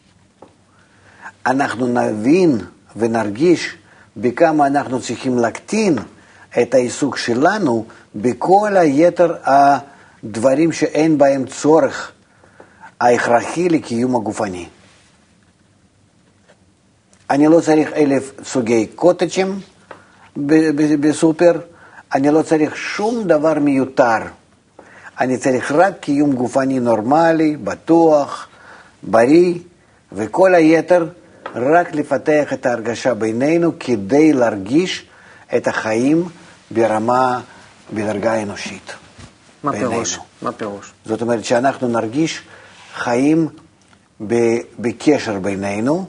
אנחנו נבין ונרגיש בכמה אנחנו צריכים להקטין את העיסוק שלנו בכל היתר הדברים שאין בהם צורך ההכרחי לקיום הגופני. אני לא צריך אלף סוגי קוטג'ים בסופר, אני לא צריך שום דבר מיותר. אני צריך רק קיום גופני נורמלי, בטוח, בריא, וכל היתר רק לפתח את ההרגשה בינינו כדי להרגיש את החיים ברמה, בדרגה אנושית. מה בינינו. פירוש? מה פירוש? זאת אומרת שאנחנו נרגיש חיים בקשר בינינו,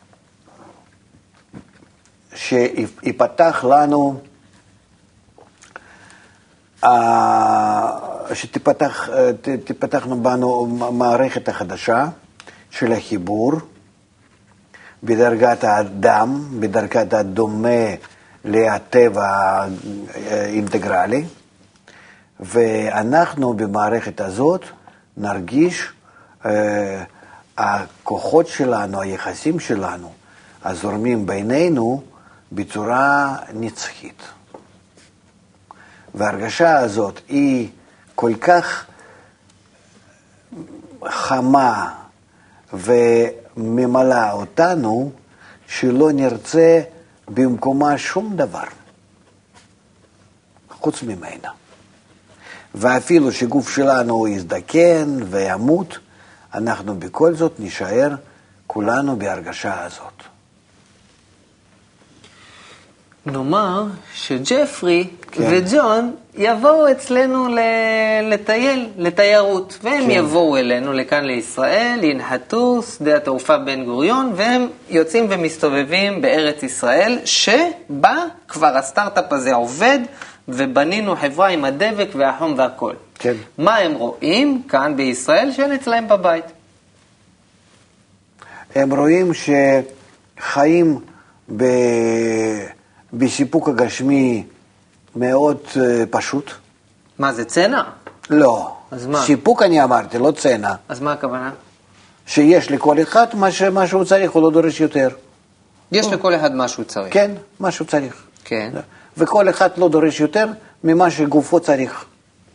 שיפתח לנו, שתפתח, תפתחנו בנו מערכת החדשה של החיבור, בדרגת האדם, בדרגת הדומה לטבע האינטגרלי, ואנחנו במערכת הזאת נרגיש אה, הכוחות שלנו, היחסים שלנו, הזורמים בינינו בצורה נצחית. וההרגשה הזאת היא כל כך חמה וממלאה אותנו, שלא נרצה במקומה שום דבר חוץ ממנה. ואפילו שגוף שלנו יזדקן וימות, אנחנו בכל זאת נשאר כולנו בהרגשה הזאת. נאמר שג'פרי כן. וג'ון יבואו אצלנו לטייל, לתיירות, והם כן. יבואו אלינו לכאן לישראל, ינחתו שדה התעופה בן גוריון, והם יוצאים ומסתובבים בארץ ישראל, שבה כבר הסטארט-אפ הזה עובד, ובנינו חברה עם הדבק והחום והכל. כן. מה הם רואים כאן בישראל שאין אצלהם בבית? הם רואים שחיים ב... בסיפוק הגשמי מאוד פשוט. מה זה, צנע? לא. אז מה? סיפוק אני אמרתי, לא צנע. אז מה הכוונה? שיש לכל אחד מה, ש... מה שהוא צריך, הוא לא דורש יותר. יש לכל אחד מה שהוא צריך. כן, מה שהוא צריך. כן. וכל אחד לא דורש יותר ממה שגופו צריך.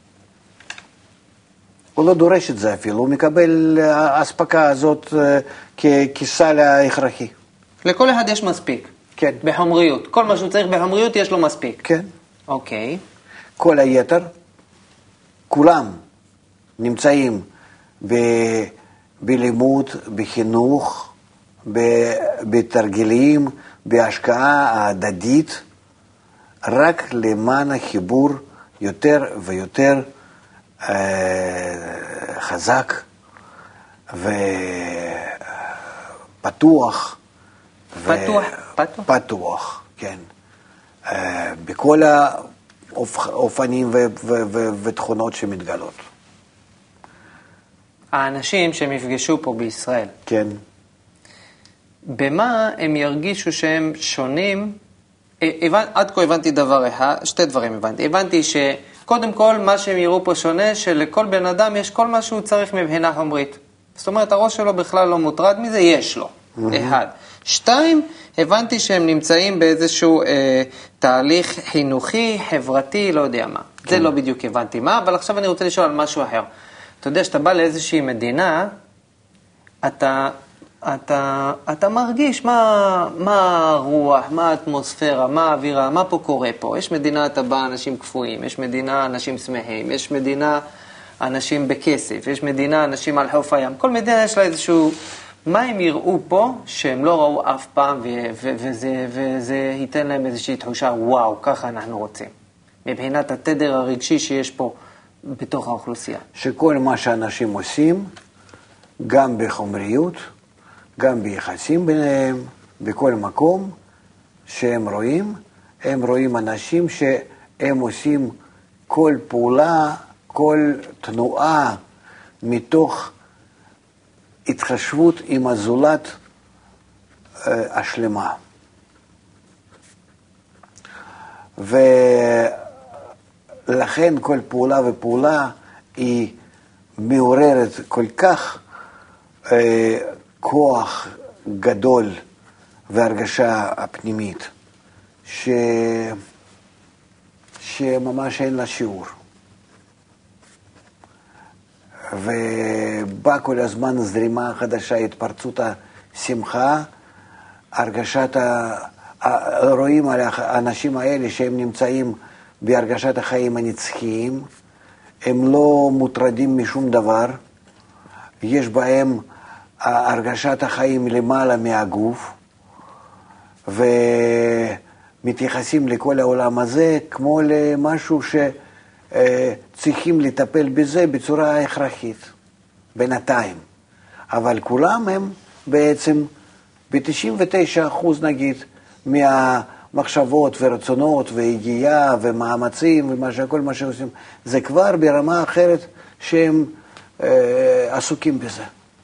הוא לא דורש את זה אפילו, הוא מקבל ההספקה הזאת כ... כסל ההכרחי. לכל אחד יש מספיק. כן. בחומריות. כל מה שהוא צריך בחומריות יש לו מספיק. כן. אוקיי. כל היתר, כולם נמצאים ב... בלימוד, בחינוך, ב... בתרגילים, בהשקעה ההדדית, רק למען החיבור יותר ויותר אה, חזק ופתוח. פתוח, פתוח? פתוח, כן. אה, בכל האופנים ו- ו- ו- ותכונות שמתגלות. האנשים שהם יפגשו פה בישראל, כן. במה הם ירגישו שהם שונים? הבנ... עד כה הבנתי דבר אחד, שתי דברים הבנתי. הבנתי שקודם כל מה שהם יראו פה שונה, שלכל בן אדם יש כל מה שהוא צריך מבחינה חומרית. זאת אומרת, הראש שלו בכלל לא מוטרד מזה, יש לו. Mm-hmm. אחד. שתיים, הבנתי שהם נמצאים באיזשהו אה, תהליך חינוכי, חברתי, לא יודע מה. כן. זה לא בדיוק הבנתי מה, אבל עכשיו אני רוצה לשאול על משהו אחר. אתה יודע, שאתה בא לאיזושהי מדינה, אתה... אתה, אתה מרגיש מה, מה הרוח, מה האטמוספירה, מה האווירה, מה פה קורה פה. יש מדינה, אתה בא אנשים כפויים, יש מדינה, אנשים שמחים, יש מדינה, אנשים בכסף, יש מדינה, אנשים על חוף הים. כל מדינה יש לה איזשהו, מה הם יראו פה שהם לא ראו אף פעם, ו- ו- וזה, וזה ייתן להם איזושהי תחושה, וואו, ככה אנחנו רוצים. מבחינת התדר הרגשי שיש פה בתוך האוכלוסייה. שכל מה שאנשים עושים, גם בחומריות, גם ביחסים ביניהם, בכל מקום שהם רואים, הם רואים אנשים שהם עושים כל פעולה, כל תנועה מתוך התחשבות עם הזולת אה, השלמה. ולכן כל פעולה ופעולה היא מעוררת כל כך אה, כוח גדול והרגשה הפנימית, ש... שממש אין לה שיעור. ובא כל הזמן זרימה חדשה, התפרצות השמחה, הרגשת ה... רואים על האנשים האלה שהם נמצאים בהרגשת החיים הנצחיים, הם לא מוטרדים משום דבר, יש בהם הרגשת החיים למעלה מהגוף, ומתייחסים לכל העולם הזה כמו למשהו שצריכים לטפל בזה בצורה הכרחית, בינתיים. אבל כולם הם בעצם ב-תשעים ותשעה אחוז נגיד מהמחשבות ורצונות והגיעה ומאמצים ומה שכל מה שעושים, זה כבר ברמה אחרת שהם אה, עסוקים בזה.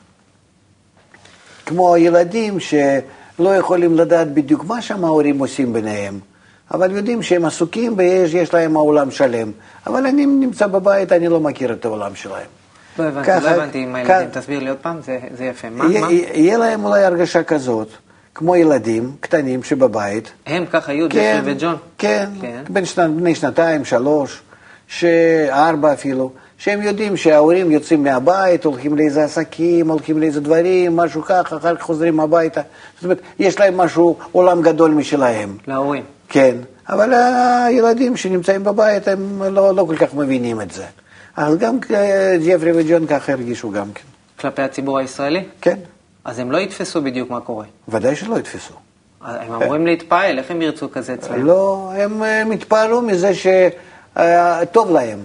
כמו הילדים שלא יכולים לדעת בדיוק מה שם ההורים עושים ביניהם, אבל יודעים שהם עסוקים ויש להם העולם שלם. אבל אני נמצא בבית, אני לא מכיר את העולם שלהם. לא הבנתי, לא הבנתי עם הילדים, תסביר לי עוד פעם, זה יפה. מה? יהיה להם אולי הרגשה כזאת, כמו ילדים קטנים שבבית. הם ככה יהיו, ג'פרי וג'ון? כן, בני שנתיים, שלוש, ארבע אפילו. שהם יודעים שההורים יוצאים מהבית, הולכים לאיזה עסקים, הולכים לאיזה דברים, משהו ככה, אחר כך חוזרים הביתה. זאת אומרת, יש להם משהו, עולם גדול משלהם. להורים. כן, אבל הילדים שנמצאים בבית, הם לא, לא כל כך מבינים את זה. אז גם ג'פרי וג'ון ככה הרגישו גם כן. כלפי הציבור הישראלי? כן. אז הם לא יתפסו בדיוק מה קורה? ודאי שלא יתפסו. הם אמורים להתפעל, איך הם ירצו כזה אצלם? לא, הם מתפעלו מזה שטוב להם.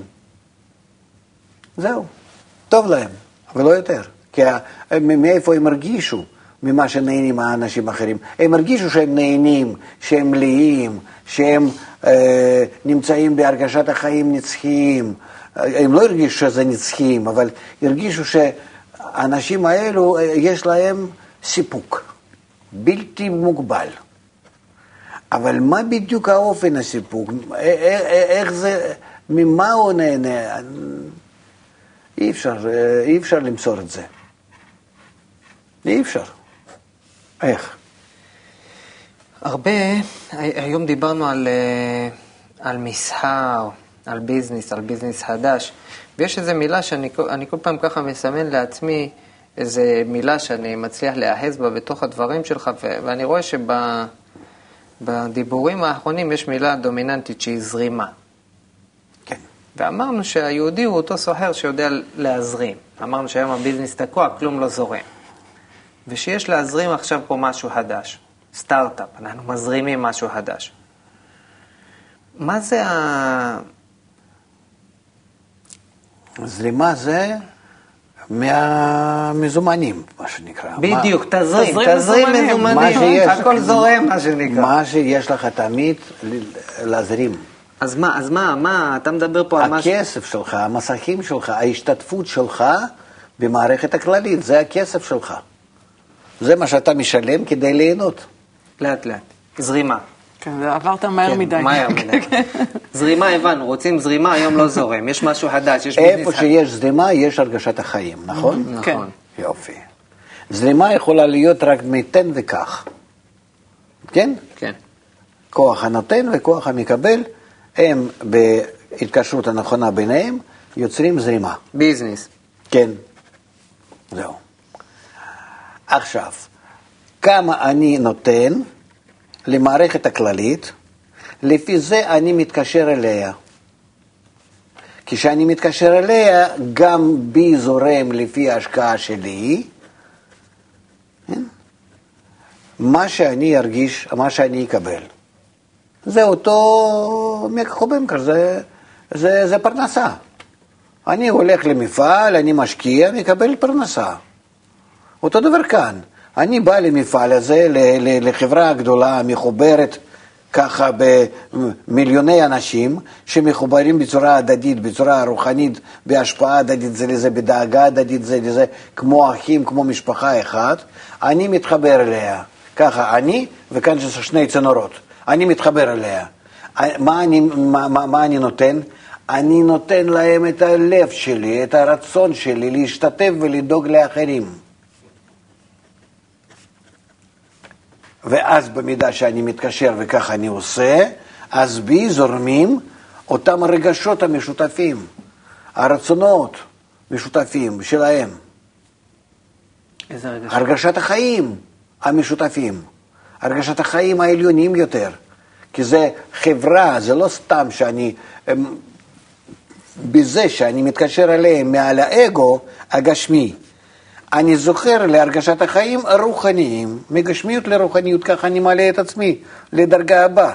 זהו, טוב להם, אבל לא יותר. כי מאיפה הם הרגישו ממה שנהנים האנשים אחרים? הם הרגישו שהם נהנים, שהם מלאים, שהם אה, נמצאים בהרגשת החיים נצחיים. הם לא הרגישו שזה נצחיים, אבל הרגישו שהאנשים האלו יש להם סיפוק, בלתי מוגבל. אבל מה בדיוק האופן הסיפוק? איך זה, ממה הוא נהנה? אי אפשר, אי אפשר למסור את זה. אי אפשר. איך? הרבה, היום דיברנו על, על מסחר, על ביזנס, על ביזנס חדש, ויש איזו מילה שאני אני כל פעם ככה מסמן לעצמי, איזו מילה שאני מצליח להאחז בה בתוך הדברים שלך, ואני רואה שבדיבורים האחרונים יש מילה דומיננטית שהיא זרימה. כן. ואמרנו שהיהודי הוא אותו סוחר שיודע להזרים. אמרנו שהיום הביזנס תקוע, כלום לא זורם. ושיש להזרים עכשיו פה משהו חדש, סטארט-אפ, אנחנו מזרימים משהו חדש. מה זה ה... זרימה זה מהמזומנים, מה שנקרא. בדיוק, מה... תזרים, תזרים מזומנים, מה שיש, הכל זורם, מה שנקרא. מה שיש לך תמיד להזרים. אז מה, אז מה, מה, אתה מדבר פה על משהו... הכסף שלך, המסכים שלך, ההשתתפות שלך במערכת הכללית, זה הכסף שלך. זה מה שאתה משלם כדי ליהנות. לאט לאט, זרימה. כן, עברת מהר מדי. כן, מהר מדי. זרימה הבנו, רוצים זרימה, היום לא זורם, יש משהו חדש, יש ביזנס חדש. איפה שיש זרימה, יש הרגשת החיים, נכון? נכון. יופי. זרימה יכולה להיות רק מתן וכך. כן? כן. כוח הנותן וכוח המקבל, הם בהתקשרות הנכונה ביניהם, יוצרים זרימה. ביזנס. כן. זהו. עכשיו, כמה אני נותן למערכת הכללית, לפי זה אני מתקשר אליה. כשאני מתקשר אליה, גם בי זורם לפי ההשקעה שלי, מה שאני ארגיש, מה שאני אקבל. זה אותו מקחובם כזה, זה, זה פרנסה. אני הולך למפעל, אני משקיע, מקבל פרנסה. אותו דבר כאן. אני בא למפעל הזה, לחברה גדולה, מחוברת, ככה במיליוני אנשים שמחוברים בצורה הדדית, בצורה רוחנית, בהשפעה הדדית זה לזה, בדאגה הדדית זה לזה, כמו אחים, כמו משפחה אחת. אני מתחבר אליה. ככה, אני, וכאן יש שני צנורות. אני מתחבר אליה. מה אני, מה, מה, מה אני נותן? אני נותן להם את הלב שלי, את הרצון שלי להשתתף ולדאוג לאחרים. ואז במידה שאני מתקשר וכך אני עושה, אז בי זורמים אותם הרגשות המשותפים, הרצונות משותפים שלהם. איזה רגשות? הרגשת החיים המשותפים, הרגשת החיים העליונים יותר. כי זה חברה, זה לא סתם שאני, בזה שאני מתקשר אליהם מעל האגו הגשמי. אני זוכר להרגשת החיים הרוחניים, מגשמיות לרוחניות, ככה אני מעלה את עצמי לדרגה הבאה.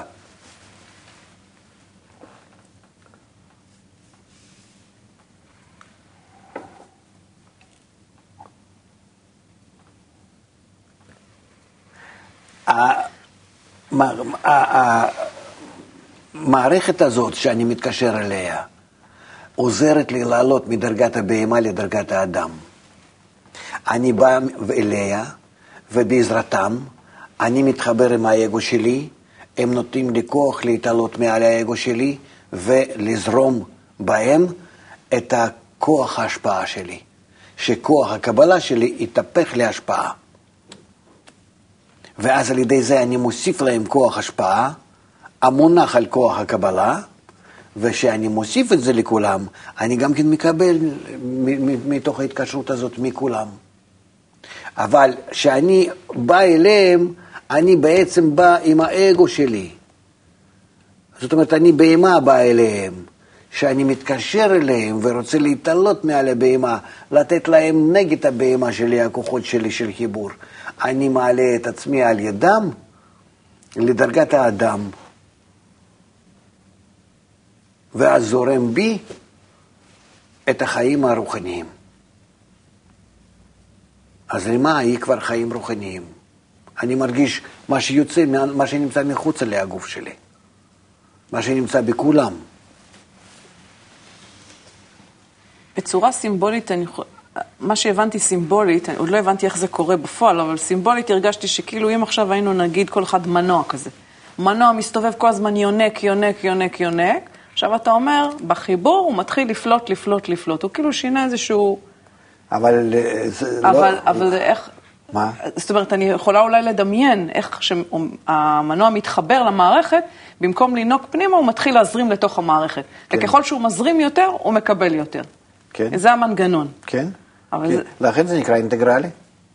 המערכת הזאת שאני מתקשר אליה עוזרת לי לעלות מדרגת הבהמה לדרגת האדם. אני בא אליה, ובעזרתם אני מתחבר עם האגו שלי, הם נותנים לי כוח להתעלות מעל האגו שלי, ולזרום בהם את הכוח ההשפעה שלי. שכוח הקבלה שלי יתהפך להשפעה. ואז על ידי זה אני מוסיף להם כוח השפעה, המונח על כוח הקבלה, ושאני מוסיף את זה לכולם, אני גם כן מקבל מתוך ההתקשרות הזאת מכולם. אבל כשאני בא אליהם, אני בעצם בא עם האגו שלי. זאת אומרת, אני בהמה בא אליהם. שאני מתקשר אליהם ורוצה להתעלות מעל הבהמה, לתת להם נגד הבהמה שלי, הכוחות שלי של חיבור. אני מעלה את עצמי על ידם לדרגת האדם. ואז זורם בי את החיים הרוחניים. אז למה היא כבר חיים רוחניים? אני מרגיש מה שיוצא, מה שנמצא מחוץ על הגוף שלי. מה שנמצא בכולם. בצורה סימבולית, אני, מה שהבנתי סימבולית, עוד לא הבנתי איך זה קורה בפועל, אבל סימבולית הרגשתי שכאילו אם עכשיו היינו נגיד כל אחד מנוע כזה. מנוע מסתובב כל הזמן יונק, יונק, יונק, יונק. עכשיו אתה אומר, בחיבור הוא מתחיל לפלוט, לפלוט, לפלוט. הוא כאילו שינה איזשהו... אבל זה אבל, לא... אבל איך... מה? זאת אומרת, אני יכולה אולי לדמיין איך שהמנוע מתחבר למערכת, במקום לנוק פנימה, הוא מתחיל להזרים לתוך המערכת. כן. וככל שהוא מזרים יותר, הוא מקבל יותר. כן. זה המנגנון. כן. אבל כן. זה... לכן זה נקרא אינטגרלי.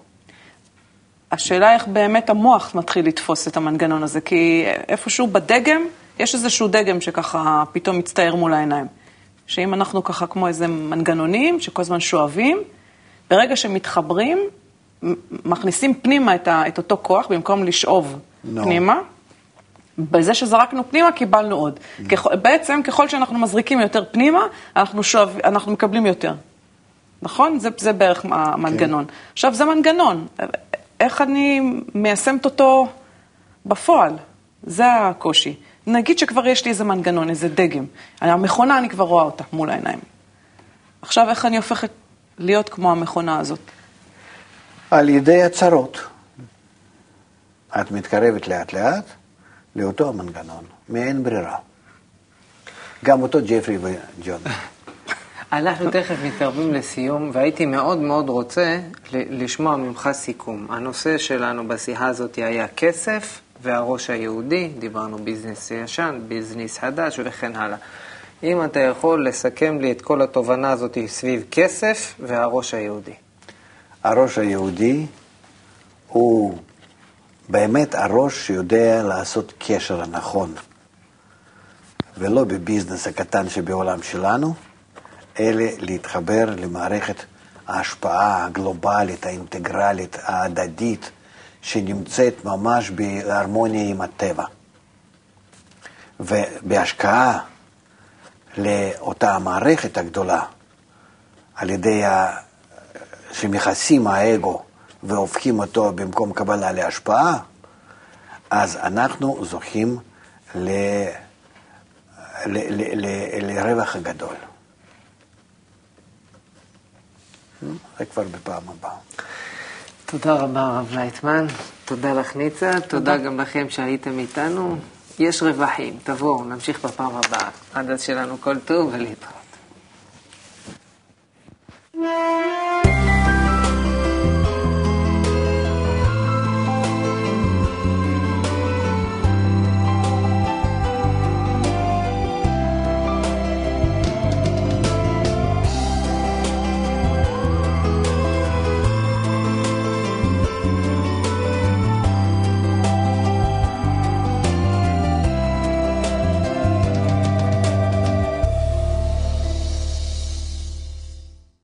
השאלה איך באמת המוח מתחיל לתפוס את המנגנון הזה, כי איפשהו בדגם, יש איזשהו דגם שככה פתאום מצטער מול העיניים. שאם אנחנו ככה כמו איזה מנגנונים שכל הזמן שואבים, ברגע שמתחברים, מכניסים פנימה את, ה, את אותו כוח, במקום לשאוב no. פנימה, בזה שזרקנו פנימה קיבלנו עוד. No. ככל, בעצם ככל שאנחנו מזריקים יותר פנימה, אנחנו, שואב, אנחנו מקבלים יותר. נכון? זה, זה בערך המנגנון. Okay. עכשיו זה מנגנון. איך אני מיישמת אותו בפועל? זה הקושי. נגיד שכבר יש לי איזה מנגנון, איזה דגם. המכונה, אני כבר רואה אותה מול העיניים. עכשיו, איך אני הופכת להיות כמו המכונה הזאת? על ידי הצרות. את מתקרבת לאט לאט לאותו המנגנון, מאין ברירה. גם אותו ג'פרי וג'ון. אנחנו תכף מתקרבים לסיום, והייתי מאוד מאוד רוצה לשמוע ממך סיכום. הנושא שלנו בשיחה הזאת היה כסף והראש היהודי, דיברנו ביזנס ישן, ביזנס חדש וכן הלאה. אם אתה יכול לסכם לי את כל התובנה הזאת סביב כסף והראש היהודי. הראש היהודי הוא באמת הראש שיודע לעשות קשר הנכון, ולא בביזנס הקטן שבעולם שלנו, אלא להתחבר למערכת ההשפעה הגלובלית, האינטגרלית, ההדדית, שנמצאת ממש בהרמוניה עם הטבע. ובהשקעה לאותה המערכת הגדולה, על ידי ה... שמכסים האגו והופכים אותו במקום קבלה להשפעה, אז אנחנו זוכים ל... ל... ל... ל... לרווח הגדול. זה כבר בפעם הבאה. תודה רבה הרב לייטמן, תודה לך ניצה, תודה, תודה גם לכם שהייתם איתנו. יש רווחים, תבואו, נמשיך בפעם הבאה. עד אז שלנו כל טוב ולהתראות.